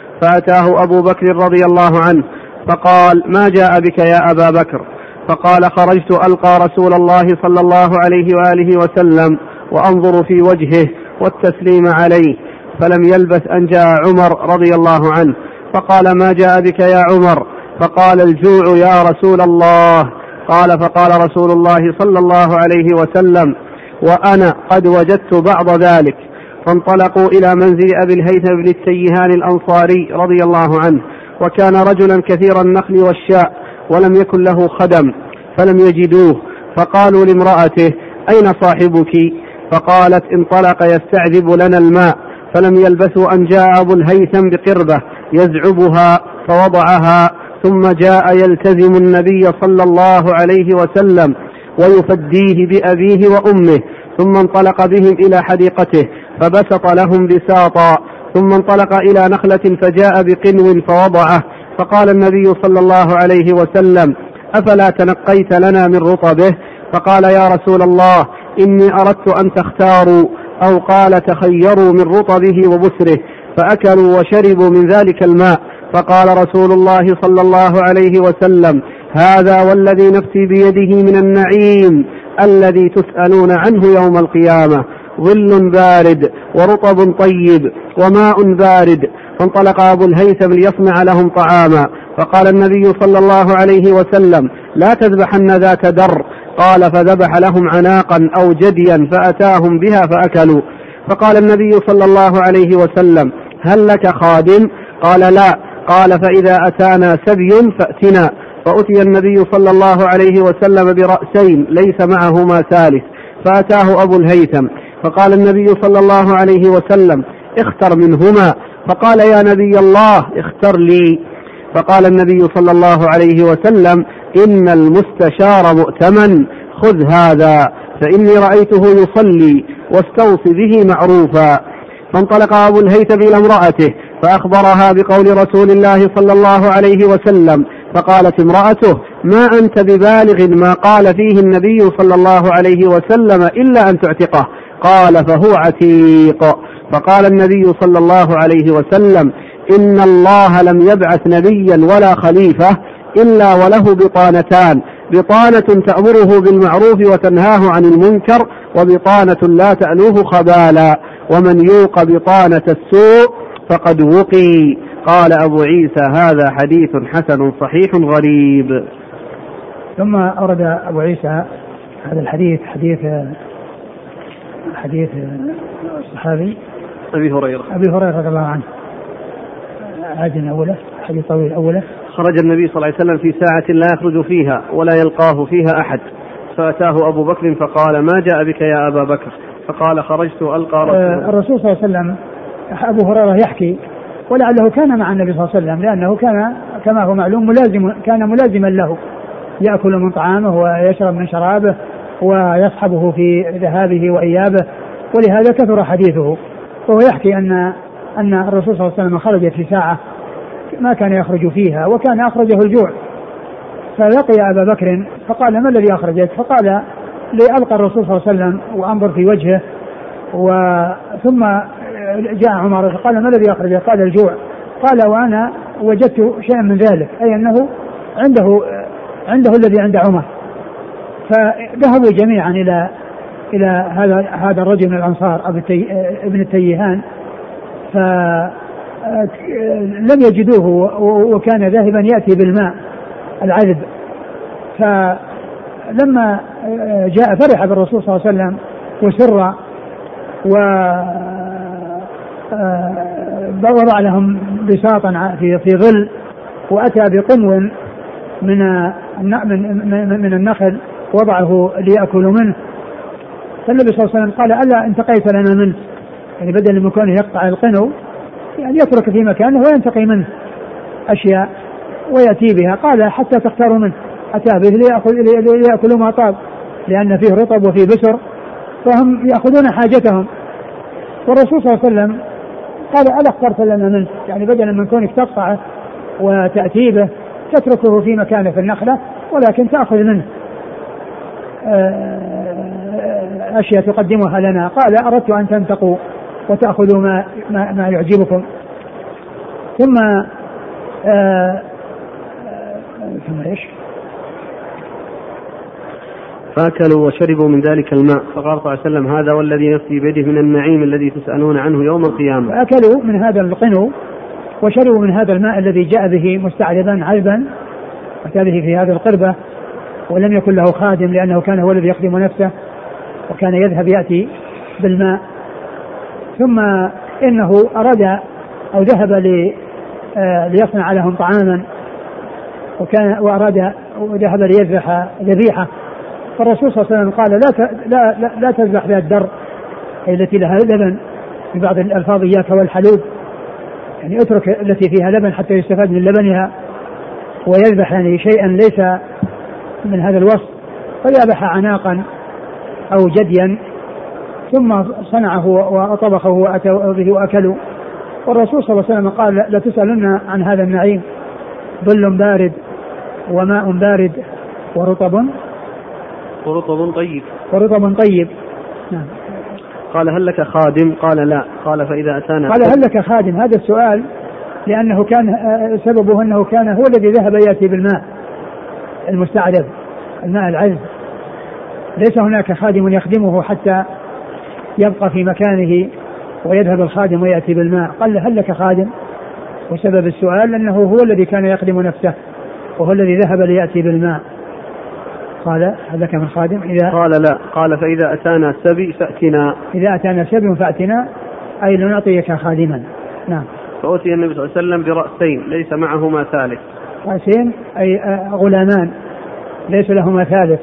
فأتاه أبو بكر رضي الله عنه فقال ما جاء بك يا أبا بكر؟ فقال خرجت ألقى رسول الله صلى الله عليه وآله وسلم وأنظر في وجهه والتسليم عليه. فلم يلبث أن جاء عمر رضي الله عنه فقال ما جاء بك يا عمر؟ فقال الجوع يا رسول الله. قال فقال رسول الله صلى الله عليه وسلم وأنا قد وجدت بعض ذلك. فانطلقوا إلى منزل أبي الهيثم بن التيهان الأنصاري رضي الله عنه وكان رجلا كثير النخل والشاء ولم يكن له خدم فلم يجدوه فقالوا لامرأته أين صاحبك؟ فقالت انطلق يستعذب لنا الماء. فلم يلبثوا أن جاء أبو الهيثم بقربة يزعبها فوضعها ثم جاء يلتزم النبي صلى الله عليه وسلم ويفديه بأبيه وأمه ثم انطلق بهم إلى حديقته فبسط لهم بساطا ثم انطلق إلى نخلة فجاء بقنو فوضعه فقال النبي صلى الله عليه وسلم أفلا تنقيت لنا من رطبه؟ فقال يا رسول الله إني أردت أن تختاروا أو قال تخيروا من رطبه وبسره. فأكلوا وشربوا من ذلك الماء. فقال رسول الله صلى الله عليه وسلم هذا والذي نفسي بيده من النعيم الذي تسألون عنه يوم القيامة ظل بارد ورطب طيب وماء بارد. فانطلق أبو الهيثم ليصنع لهم طعاما فقال النبي صلى الله عليه وسلم لا تذبحن ذات در. قال فذبح لهم عناقا أو جديا فأتاهم بها فأكلوا. فقال النبي صلى الله عليه وسلم هل لك خادم؟ قال لا. قال فإذا أتانا سبي فأتنا. فأتي النبي صلى الله عليه وسلم برأسين ليس معهما ثالث فأتاه أبو الهيثم فقال النبي صلى الله عليه وسلم اختر منهما. فقال يا نبي الله اختر لي. فقال النبي صلى الله عليه وسلم إن المستشار مؤتمن خذ هذا فإني رأيته يصلي واستوصي به معروفا. فانطلق أبو الهيثم إلى امرأته فأخبرها بقول رسول الله صلى الله عليه وسلم فقالت امرأته ما أنت ببالغ ما قال فيه النبي صلى الله عليه وسلم إلا أن تعتقه. قال فهو عتيق. فقال النبي صلى الله عليه وسلم إن الله لم يبعث نبيا ولا خليفة إلا وله بطانتان بطانة تأمره بالمعروف وتنهاه عن المنكر وبطانة لا تألوه خبالا ومن يوق بطانة السوء فقد وقي. قال أبو عيسى هذا حديث حسن صحيح غريب. ثم أورد أبو عيسى هذا الحديث حديث حديث الصحابي أبي هريرة أبي هريرة رضي الله عنه عاجل أوله حديث طويل أوله. خرج النبي صلى الله عليه وسلم في ساعة لا يخرج فيها ولا يلقاه فيها أحد فأتاه أبو بكر فقال ما جاء بك يا أبا بكر؟ فقال خرجت ألقى رسول الله. الرسول صلى الله عليه وسلم أبو هريرة يحكي ولعله كان مع النبي صلى الله عليه وسلم لأنه كان كما هو معلوم ملازم كان ملازما له يأكل من طعامه ويشرب من شرابه ويصحبه في ذهابه وإيابه ولهذا كثر حديثه. وهو يحكي أن أن الرسول صلى الله عليه وسلم خرج في ساعة ما كان يخرج فيها وكان أخرجه الجوع فلقي أبا بكر فقال ما الذي أخرجك؟ فقال لألقى الرسول صلى الله عليه وسلم وأنظر في وجهه وثم جاء عمر فقال ما الذي أخرجك؟ قال الجوع. قال وأنا وجدت شيئا من ذلك أي أنه عنده عنده الذي عند عمر. فذهبوا جميعا إلى إلى هذا هذا الرجل من الأنصار ابن التيهان فلم يجدوه وكان ذاهبا يأتي بالماء العذب. فلما جاء فرح بالرسول صلى الله عليه وسلم وسر ووضع لهم بساطا في في ظل، وأتى بقنو من من النخل وضعه ليأكلوا منه. فالنبي صلى الله عليه وسلم قال ألا انتقيت لنا منه، يعني بدل من كونه يقطع القنو يعني يترك في مكانه وينتقي منه أشياء ويأتي بها. قال حتى تختاروا منه، أتى به ليأكلوا ما طاب، لأن فيه رطب وفيه بسر فهم يأخذون حاجتهم. والرسول صلى الله عليه وسلم قال ألا اخترت لنا منه، يعني بدلا من كونك تقطعه وتأتي به تتركه في مكانه في النخلة، ولكن تأخذ منه أشياء تقدمها لنا. قال أردت أن تنتقوا وتأخذوا ما, ما, ما يعجبكم. ثم آه ثم إيش فأكلوا وشربوا من ذلك الماء، فقال صلى الله عليه وسلم هذا والذي نفسي بيده من النعيم الذي تسألون عنه يوم القيامة. فأكلوا من هذا القنو وشربوا من هذا الماء الذي جاء به مستعربا عذبا، أتى به في هذه القربة، ولم يكن له خادم لأنه كان هو الذي يخدم نفسه، وكان يذهب يأتي بالماء. ثم إنه أراد أو ذهب ليصنع لهم طعاما، وكان وأراد وذهب ليذبح ذبيحة. فالرسول صلى الله عليه وسلم قال لا لا لا, لا تذبح بها الدر التي لها لبن، في بعض الألفاظ إياك والحلوب، يعني اترك التي فيها لبن حتى يستفاد من لبنها، ويذبح يعني شيئا ليس من هذا الوصف، فذبح عناقا أو جديا ثم صنعه وطبخه وأتوا به وأكلوا. والرسول صلى الله عليه وسلم قال لا تسألن عن هذا النعيم، ظل بارد وماء بارد ورطب ورطب طيب ورطب طيب. نعم. قال هل لك خادم؟ قال لا. قال فإذا أتانا قال هل لك خادم؟ هذا السؤال لأنه كان سببه أنه كان هو الذي ذهب يأتي بالماء المستعذب، الماء العذب، ليس هناك خادم يخدمه حتى يبقى في مكانه ويذهب الخادم ويأتي بالماء. قال هل لك خادم؟ وسبب السؤال أنه هو الذي كان يخدم نفسه وهو الذي ذهب ليأتي بالماء. قال هل لك من خادم؟ إذا قال لا. قال فإذا أتانا سبي فأتنا. إذا أتانا سبي فأتنا، أي لنعطيك خادما. نعم. فأتي النبي صلى الله عليه وسلم برأسين ليس معهما ثالث. رأسين أي غلامان ليس لهما ثالث.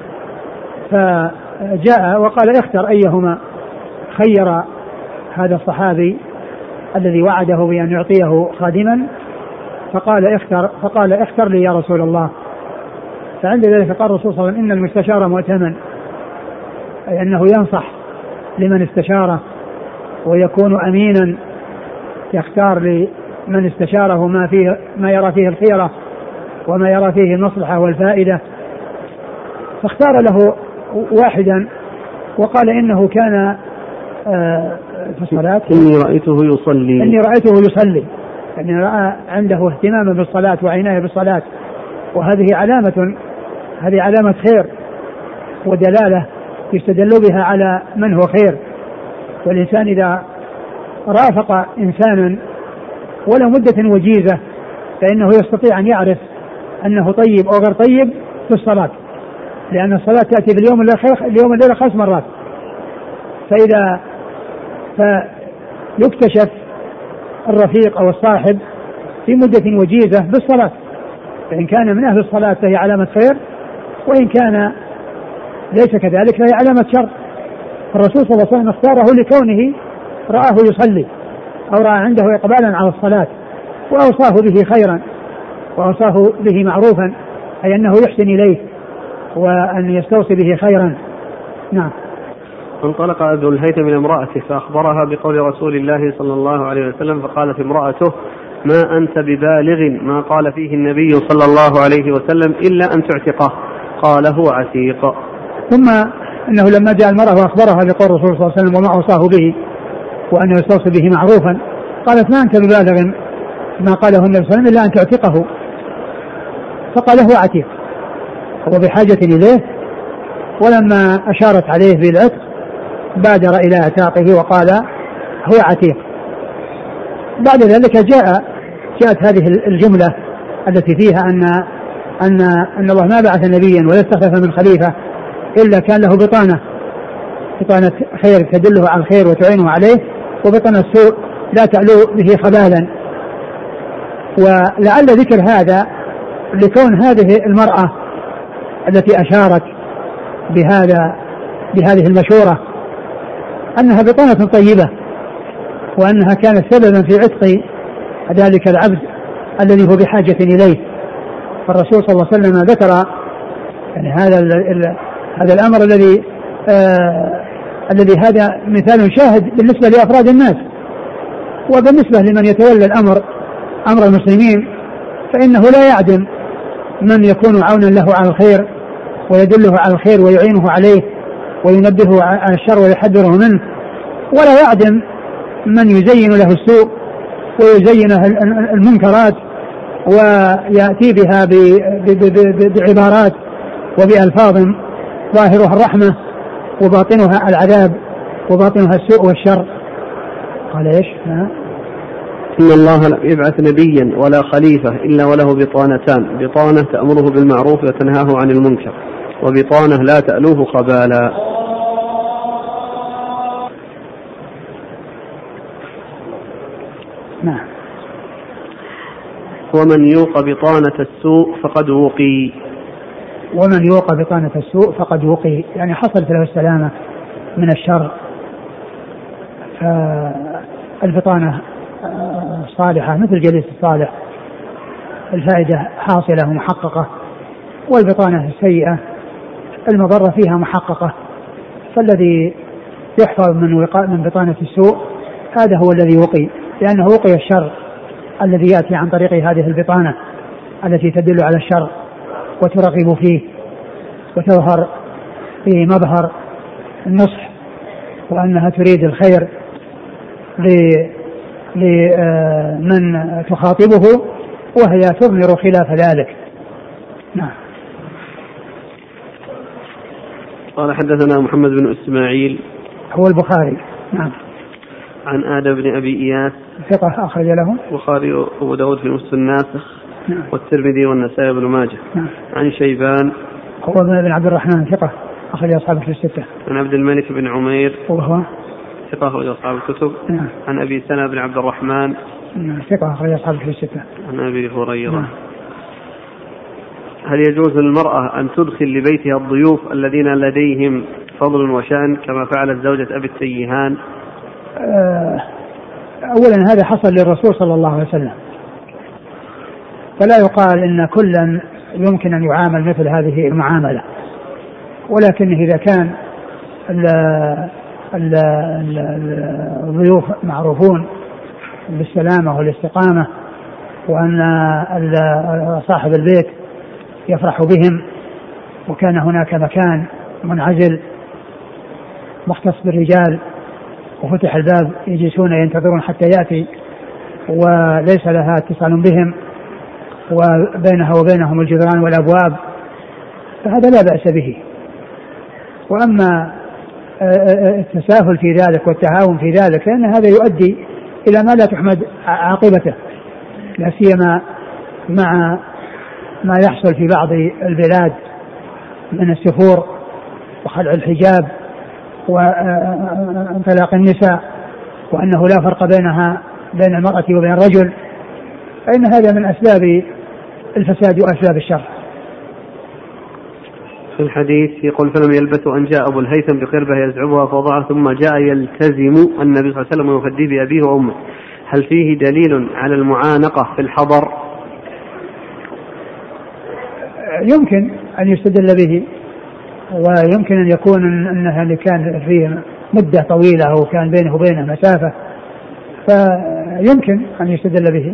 فجاء وقال اختر أيهما. خير هذا الصحابي الذي وعده بأن يعطيه خادما، فقال اختر فقال اختر لي يا رسول الله. فعند ذلك قال الرسول صلى الله عليه وسلم إن المستشار مؤتمن، أي أنه ينصح لمن استشاره ويكون أمينا، يختار لمن استشاره ما فيه ما يرى فيه الخيرة وما يرى فيه المصلحة والفائدة. فاختار له واحدا وقال إنه كان في الصلاة إني رأيته يصلي إني رأيته يصلي يعني رأى عنده اهتماما بالصلاة وعناية بالصلاة، وهذه علامة هذه علامة خير ودلالة يستدل بها على من هو خير. والإنسان إذا رافق إنسانا ولو مدة وجيزة فإنه يستطيع أن يعرف أنه طيب أو غير طيب في الصلاة، لأن الصلاة تأتي في اليوم اليوم الليلة خمس مرات. فإذا فيكتشف الرفيق أو الصاحب في مدة وجيزة بالصلاة، فإن كان من أهل الصلاة فهي علامة خير، وإن كان ليس كذلك فهي علامة شر. الرسول صلى الله عليه وسلم اختاره لكونه رآه يصلي أو رأى عنده إقبالا على الصلاة، وأوصاه به خيرا وأوصاه به معروفا، أي أنه يحسن إليه وأن يستوصي به خيرا. نعم. انطلق أبو الهيثم من امرأته فأخبرها بقول رسول الله صلى الله عليه وسلم، فقالت امرأته ما أنت ببالغ ما قال فيه النبي صلى الله عليه وسلم إلا أن تعتقه، قال هو عتيق. ثم أنه لما جاء المرأة وأخبرها بقول الرسول صلى الله عليه وسلم وما أوصاه به وأنه يستوصي به معروفا، قالت ما أنت ببالغ ما قاله النبي صلى الله عليه وسلم إلا أن تعتقه، فقال هو عتيق، هو بحاجة إليه. ولما أشارت عليه بالعتق بادر إلى اعتاقه وقال هو عتيق. بعد ذلك جاء جاءت هذه الجملة التي فيها أن أن أن الله ما بعث نبيا ولا استخلف من خليفة إلا كان له بطانة بطانة خير تدله على الخير وتعينه عليه، وبطانة السوء لا تألو به خبالا. ولعل ذكر هذا لكون هذه المرأة التي أشارت بهذا بهذه المشورة أنها بطانة طيبة، وأنها كانت سببا في عتق ذلك العبد الذي هو بحاجة إليه. فالرسول صلى الله عليه وسلم ذكر يعني هذا هذا الأمر الذي آه الذي هذا مثال شاهد بالنسبة لأفراد الناس، وبالنسبة لمن يتولى الأمر أمر المسلمين فإنه لا يعدم من يكون عونا له على الخير ويدله على الخير ويعينه عليه وينبهه عن الشر ويحذره منه، ولا يعدم من يزين له السوء ويزين المنكرات ويأتي بها بعبارات وبألفاظ ظاهرها الرحمة وباطنها العذاب وباطنها السوء والشر. قال ايش؟ إن الله لم يبعث نبيا ولا خليفة إلا وله بطانتان، بطانة تأمره بالمعروف وتنهاه عن المنكر، وبطانة لا تألوه خبالا. نعم. ومن يوق بطانة السوء فقد وقي. ومن يوق بطانة السوء فقد وقي، يعني حصلت له السلامة من الشر. فالبطانة صالحة مثل جليس الصالح، الفائدة حاصلة ومحققة، والبطانة السيئة المضرة فيها محققة. فالذي يحفظ من وقاء من بطانة السوء هذا هو الذي وقي، لأنه وقي الشر الذي يأتي عن طريق هذه البطانة التي تدل على الشر وترغب فيه وتظهر في مظهر النصح وأنها تريد الخير لمن تخاطبه وهي تضمر خلاف ذلك. نعم. قال حدثنا محمد بن إسماعيل هو البخاري. نعم. عن آدم بن أبي إياس ثقة أخرج له البخاري وأبو داود في مسلم الناسخ. نعم. والترمذي والنسائي بن ماجه. نعم. عن شيبان هو بن عبد الرحمن ثقة أخرج أصحابه في الستة. عن عبد الملك بن عمير وهو ثقة أخرج أصحاب الكتب. نعم. عن أبي سنة بن عبد الرحمن نعم. ثقة أخرج أصحابه في الستة. عن أبي هريرة. نعم. هل يجوز للمرأة أن تدخل لبيتها الضيوف الذين لديهم فضل وشأن كما فعلت زوجة أبي التيهان؟ أولا هذا حصل للرسول صلى الله عليه وسلم، فلا يقال إن كلا يمكن أن يعامل مثل هذه المعاملة، ولكن إذا كان الضيوف معروفون بالسلامة والاستقامة وأن صاحب البيت يفرح بهم، وكان هناك مكان منعزل مختص بالرجال وفتح الباب يجلسون ينتظرون حتى يأتي وليس لها اتصال بهم وبينها وبينهم الجدران والأبواب، فهذا لا بأس به. وأما التساهل في ذلك والتهاون في ذلك فإن هذا يؤدي إلى ما لا تحمد عاقبته، لا سيما مع ما يحصل في بعض البلاد من السفور وخلع الحجاب وانطلاق النساء، وأنه لا فرق بينها بين المرأة وبين الرجل، فإن هذا من أسباب الفساد وأسباب الشر. في الحديث يقول فلم يلبثوا أن جاء أبو الهيثم بقربة يزعبها فوضعها ثم جاء يلتزم النبي صلى الله عليه وسلم ويفديه بأبيه وأمه، هل فيه دليل على المعانقة في الحضر؟ يمكن أن يستدل به، ويمكن أن يكون أنها اللي كان فيه مدة طويلة وكان بينه وبينه مسافة، فيمكن أن يستدل به.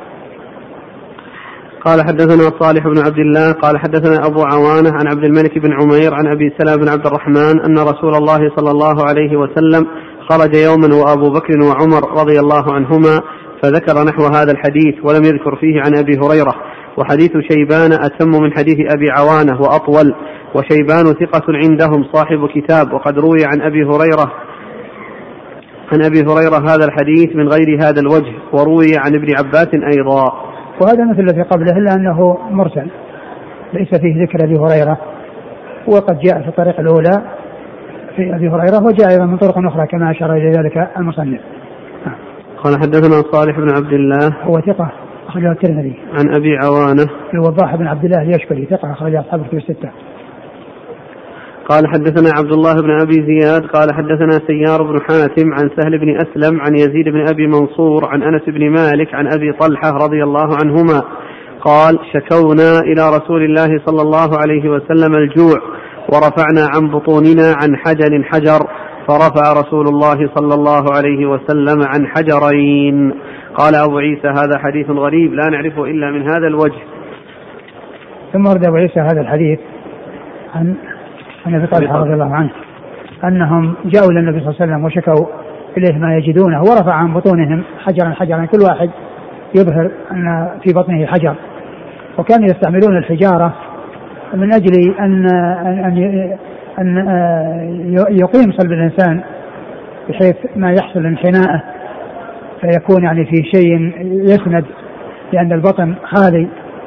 قال حدثنا صالح بن عبد الله قال حدثنا أبو عوانة عن عبد الملك بن عمير عن أبي سلمة بن عبد الرحمن أن رسول الله صلى الله عليه وسلم خرج يوما وأبو بكر وعمر رضي الله عنهما فذكر نحو هذا الحديث ولم يذكر فيه عن أبي هريرة، وحديث شيبان أتم من حديث أبي عوانة وأطول، وشيبان ثقة عندهم صاحب كتاب، وقد روي عن أبي هريرة عن أبي هريرة هذا الحديث من غير هذا الوجه، وروي عن ابن عباس أيضا. وهذا مثل الذي قبله إلا أنه مرسل ليس فيه ذكر أبي هريرة، وقد جاء في الطريق الأولى في أبي هريرة، وجاء أيضا من طرق أخرى كما أشار إلى ذلك المصنف. قال حدثنا صالح بن عبد الله هو ثقة أخرجه الترمذي. عن أبي عوانة الوضاح بن عبد الله اليشكري ثقة أخرجه أصحاب الكتب الستة. قال حدثنا عبد الله بن أبي زياد قال حدثنا سيار بن حاتم عن سهل بن أسلم عن يزيد بن أبي منصور عن أنس بن مالك عن أبي طلحة رضي الله عنهما قال شكونا إلى رسول الله صلى الله عليه وسلم الجوع ورفعنا عن بطوننا عن حجر حجر فرفع رسول الله صلى الله عليه وسلم عن حجرين. قال أبو عيسى هذا حديث غريب لا نعرفه إلا من هذا الوجه. ثم ورد أبو عيسى هذا الحديث عن عن أبي طلحة رضي الله عنه أنهم جاءوا إلى النبي صلى الله عليه وسلم وشكوا إليه ما يجدونه ورفع عن بطونهم حجرا حجرا كل واحد يظهر أن في بطنه حجر، وكانوا يستعملون الحجارة من أجل أن أن أن يقيم صلب الإنسان بحيث ما يحصل انحناءه فيكون يعني في شيء يسند، لأن البطن خالي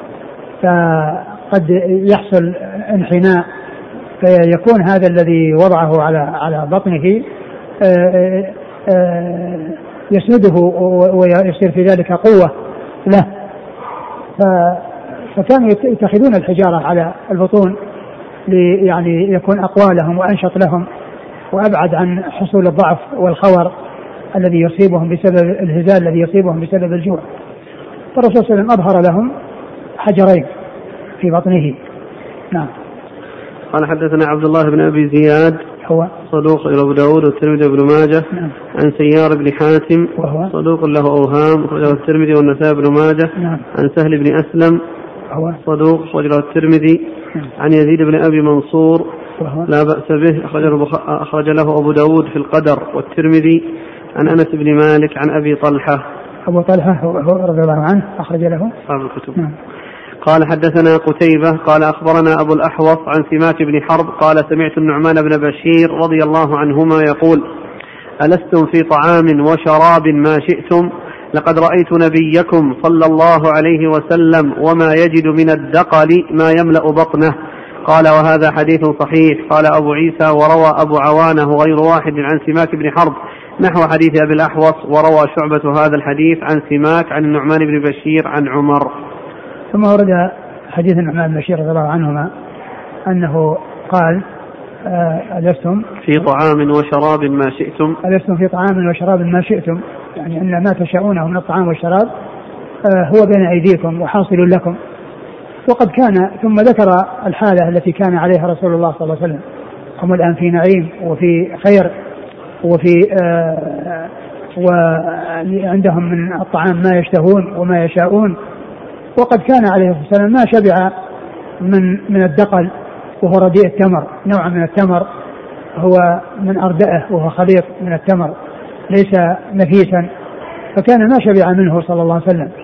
فقد يحصل انحناء فيكون هذا الذي وضعه على على بطنه يسنده ويصير في ذلك قوة له، فكانوا يتخذون الحجارة على البطون يعني يكون أقوى لهم وأنشط لهم وأبعد عن حصول الضعف والخور الذي يصيبهم بسبب الهزال الذي يصيبهم بسبب الجوع. فالرسول صلى الله عليه وسلم أظهر لهم حجرين في بطنه. نعم. قال حدثنا عبد الله بن أبي زياد هو صدوق إلى أبو داود والترمذي وابن ماجه. نعم. عن سيار بن حاتم وهو صدوق له أوهام أخرجه الترمذي والنسائي بن ماجه. نعم. عن سهل بن أسلم هو صدوق أخرجه الترمذي. نعم. عن يزيد بن أبي منصور وهو لا بأس به أخرج له أبو داود في القدر والترمذي. عن أنس بن مالك عن أبي طلحة أبو طلحة هو رضي الله عنه أخرج له أصحاب الكتب. نعم. قال حدثنا قتيبة قال أخبرنا أبو الأحوص عن سماك بن حرب قال سمعت النعمان بن بشير رضي الله عنهما يقول ألستم في طعام وشراب ما شئتم لقد رأيت نبيكم صلى الله عليه وسلم وما يجد من الدقل ما يملأ بطنه. قال وهذا حديث صحيح. قال أبو عيسى وروى أبو عوانة غير واحد عن سماك بن حرب نحو حديث أبي الأحوص وروى شعبة هذا الحديث عن سماك عن النعمان بن بشير عن عمر. ثم ورد حديث النعمان بن بشير رضي الله عنهما أنه قال ألستم في طعام وشراب ما شئتم ألستم في طعام وشراب ما شئتم، يعني أن ما تشاءونه من الطعام والشراب هو بين أيديكم وحاصل لكم. وقد كان ثم ذكر الحالة التي كان عليها رسول الله صلى الله عليه وسلم، هم الآن في نعيم وفي خير وفي آه وعندهم من الطعام ما يشتهون وما يشاءون. وقد كان عليه الصلاة والسلام ما شبع من من الدقل وهو رديء التمر، نوع من التمر هو من أردأه وهو خليط من التمر ليس نفيسا، فكان ما شبع منه صلى الله عليه وسلم.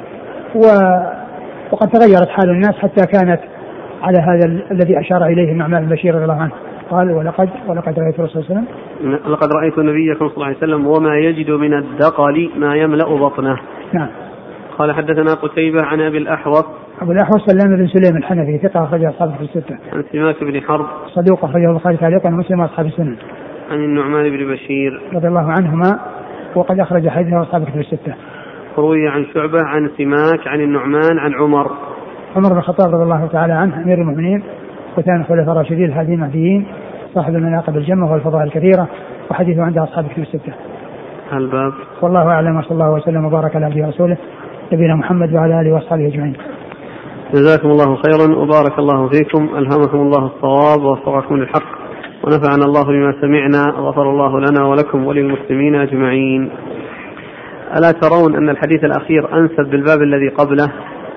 وقد تغيرت حال الناس حتى كانت على هذا الذي أشار إليه النعمان بن بشير رضي الله عنه قال ولقد ولقد رأيت الرسول صلى الله عليه وسلم لقد رأيت نبيكم صلى الله عليه وسلم وما يجد من الدقل ما يملأ بطنه. نعم. قال حدثنا قتيبة عن أبي الأحوص أبو الأحوص سلام بن سليم الحنفي ثقة أخرج أصحابه في الستة. عن سماك بن حرب صدوق أخرجه البخاري تعليقا ومسلم وأصحاب السنن. عن النعمان بن بشير رضي الله عنهما وقد أخرج حديثه أصحابه في الستة. روي عن شعبة عن سماك عن النعمان عن عمر عمر بن الخطاب رضي الله تعالى عنه أمير المؤمنين وكان خلفاء الراشدين الهادين المهديين صاحب المناقب الجمة والفضائل الكثيرة وحديثه عند أصحاب في الستة. الباب. والله أعلم وصلى الله وسلم وبارك على عبده ورسوله نبينا محمد وعلى آله وأصحابه أجمعين. جزاكم الله خيرا وبارك الله فيكم، ألهمكم الله الصواب ووفقكم للحق ونفعنا الله بما سمعنا، غفر الله لنا ولكم وللمسلمين أجمعين. ألا ترون أن الحديث الأخير أنسب بالباب الذي قبله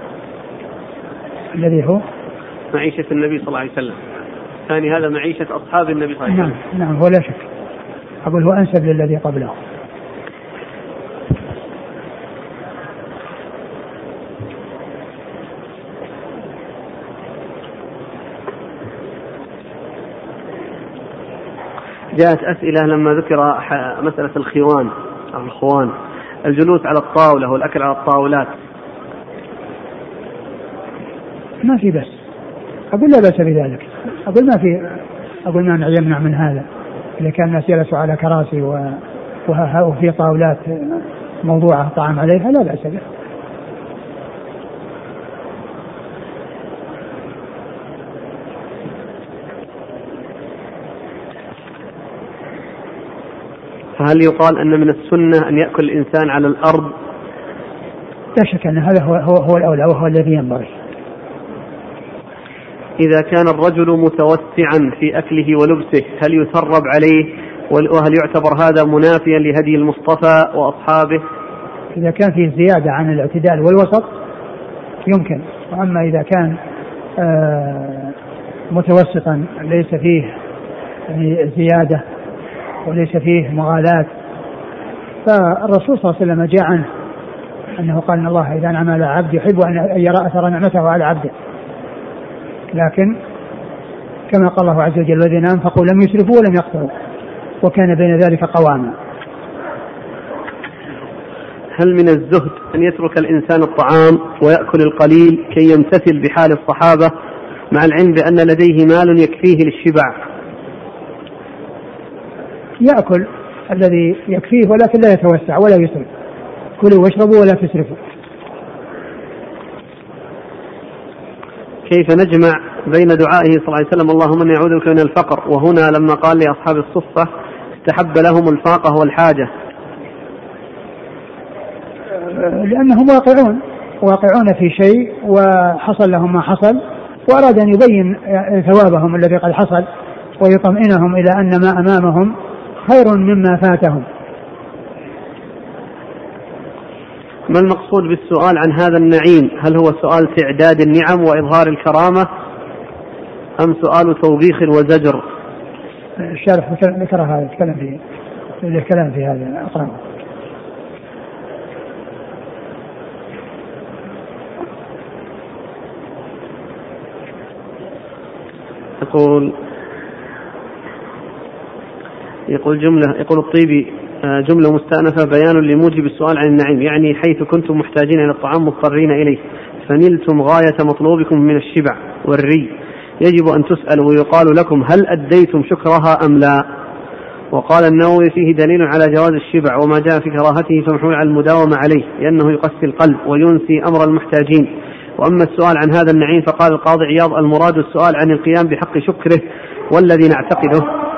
الذي هو معيشة النبي صلى الله عليه وسلم؟ ثاني هذا معيشة أصحاب النبي صلى الله عليه وسلم. نعم نعم هو لا شك، أقول هو أنسب للذي قبله. جاءت أسئلة لما ذكر مسألة الخوان أو الخوان، الجلوس على الطاولة والأكل على الطاولات. ما في بس، أقول لا بأس بذلك، أقول ما في، أقول ما يمنع من هذا، إذا كان الناس جلسوا على كراسي وفي طاولات موضوعة طعام عليها لا بأس به. فهل يقال أن من السنة أن يأكل الإنسان على الأرض؟ لا شك أن هذا هو, هو, هو الأولى وهو الذي ينبغي. إذا كان الرجل متوسعا في أكله ولبسه هل يثرب عليه وهل يعتبر هذا منافيا لهدي المصطفى وأصحابه؟ إذا كان فيه زيادة عن الاعتدال والوسط يمكن، وأما إذا كان آه متوسطا ليس فيه زيادة وليس فيه مغالاة، فالرسول صلى الله عليه وسلم جاء عنه أنه قال إن الله إذا أنعم على عبد يحب أن يرى أثر نعمته على عبده، لكن كما قال الله عز وجل الذين أنفقوا لم يسرفوا ولم يقتروا وكان بين ذلك قواما. هل من الزهد أن يترك الإنسان الطعام ويأكل القليل كي يمتثل بحال الصحابة مع العلم بأن لديه مال يكفيه للشبع؟ يأكل الذي يكفيه ولكن لا يتوسع ولا يسرف، كلوا واشربوا ولا تسرفوا. كيف نجمع بين دعائه صلى الله عليه وسلم اللهم إني أعوذ بك من الفقر وهنا لما قال لأصحاب الصفة استحب لهم الفاقة والحاجة؟ لأنهم واقعون واقعون في شيء وحصل لهم ما حصل، وأراد أن يبين ثوابهم الذي قد حصل ويطمئنهم إلى أن ما أمامهم خير مما فاتهم. ما المقصود بالسؤال عن هذا النعيم؟ هل هو سؤال تعداد النعم وإظهار الكرامة أم سؤال توبيخ وزجر؟ الشارح ذكر هذا الكلام فيه الكلام في هذا أقرأه. يقول يقول جملة يقول الطيبي جملة مستأنفة بيان لموجب السؤال عن النعيم، يعني حيث كنتم محتاجين إلى الطعام مضطرين إليه فنلتم غاية مطلوبكم من الشبع والري، يجب أن تسألوا ويقال لكم هل أديتم شكرها أم لا؟ وقال النووي فيه دليل على جواز الشبع وما جاء في كراهته فمحمول على المداومة عليه لأنه يقسي القلب وينسي أمر المحتاجين. وأما السؤال عن هذا النعيم فقال القاضي عياض المراد السؤال عن القيام بحق شكره والذي نعتقده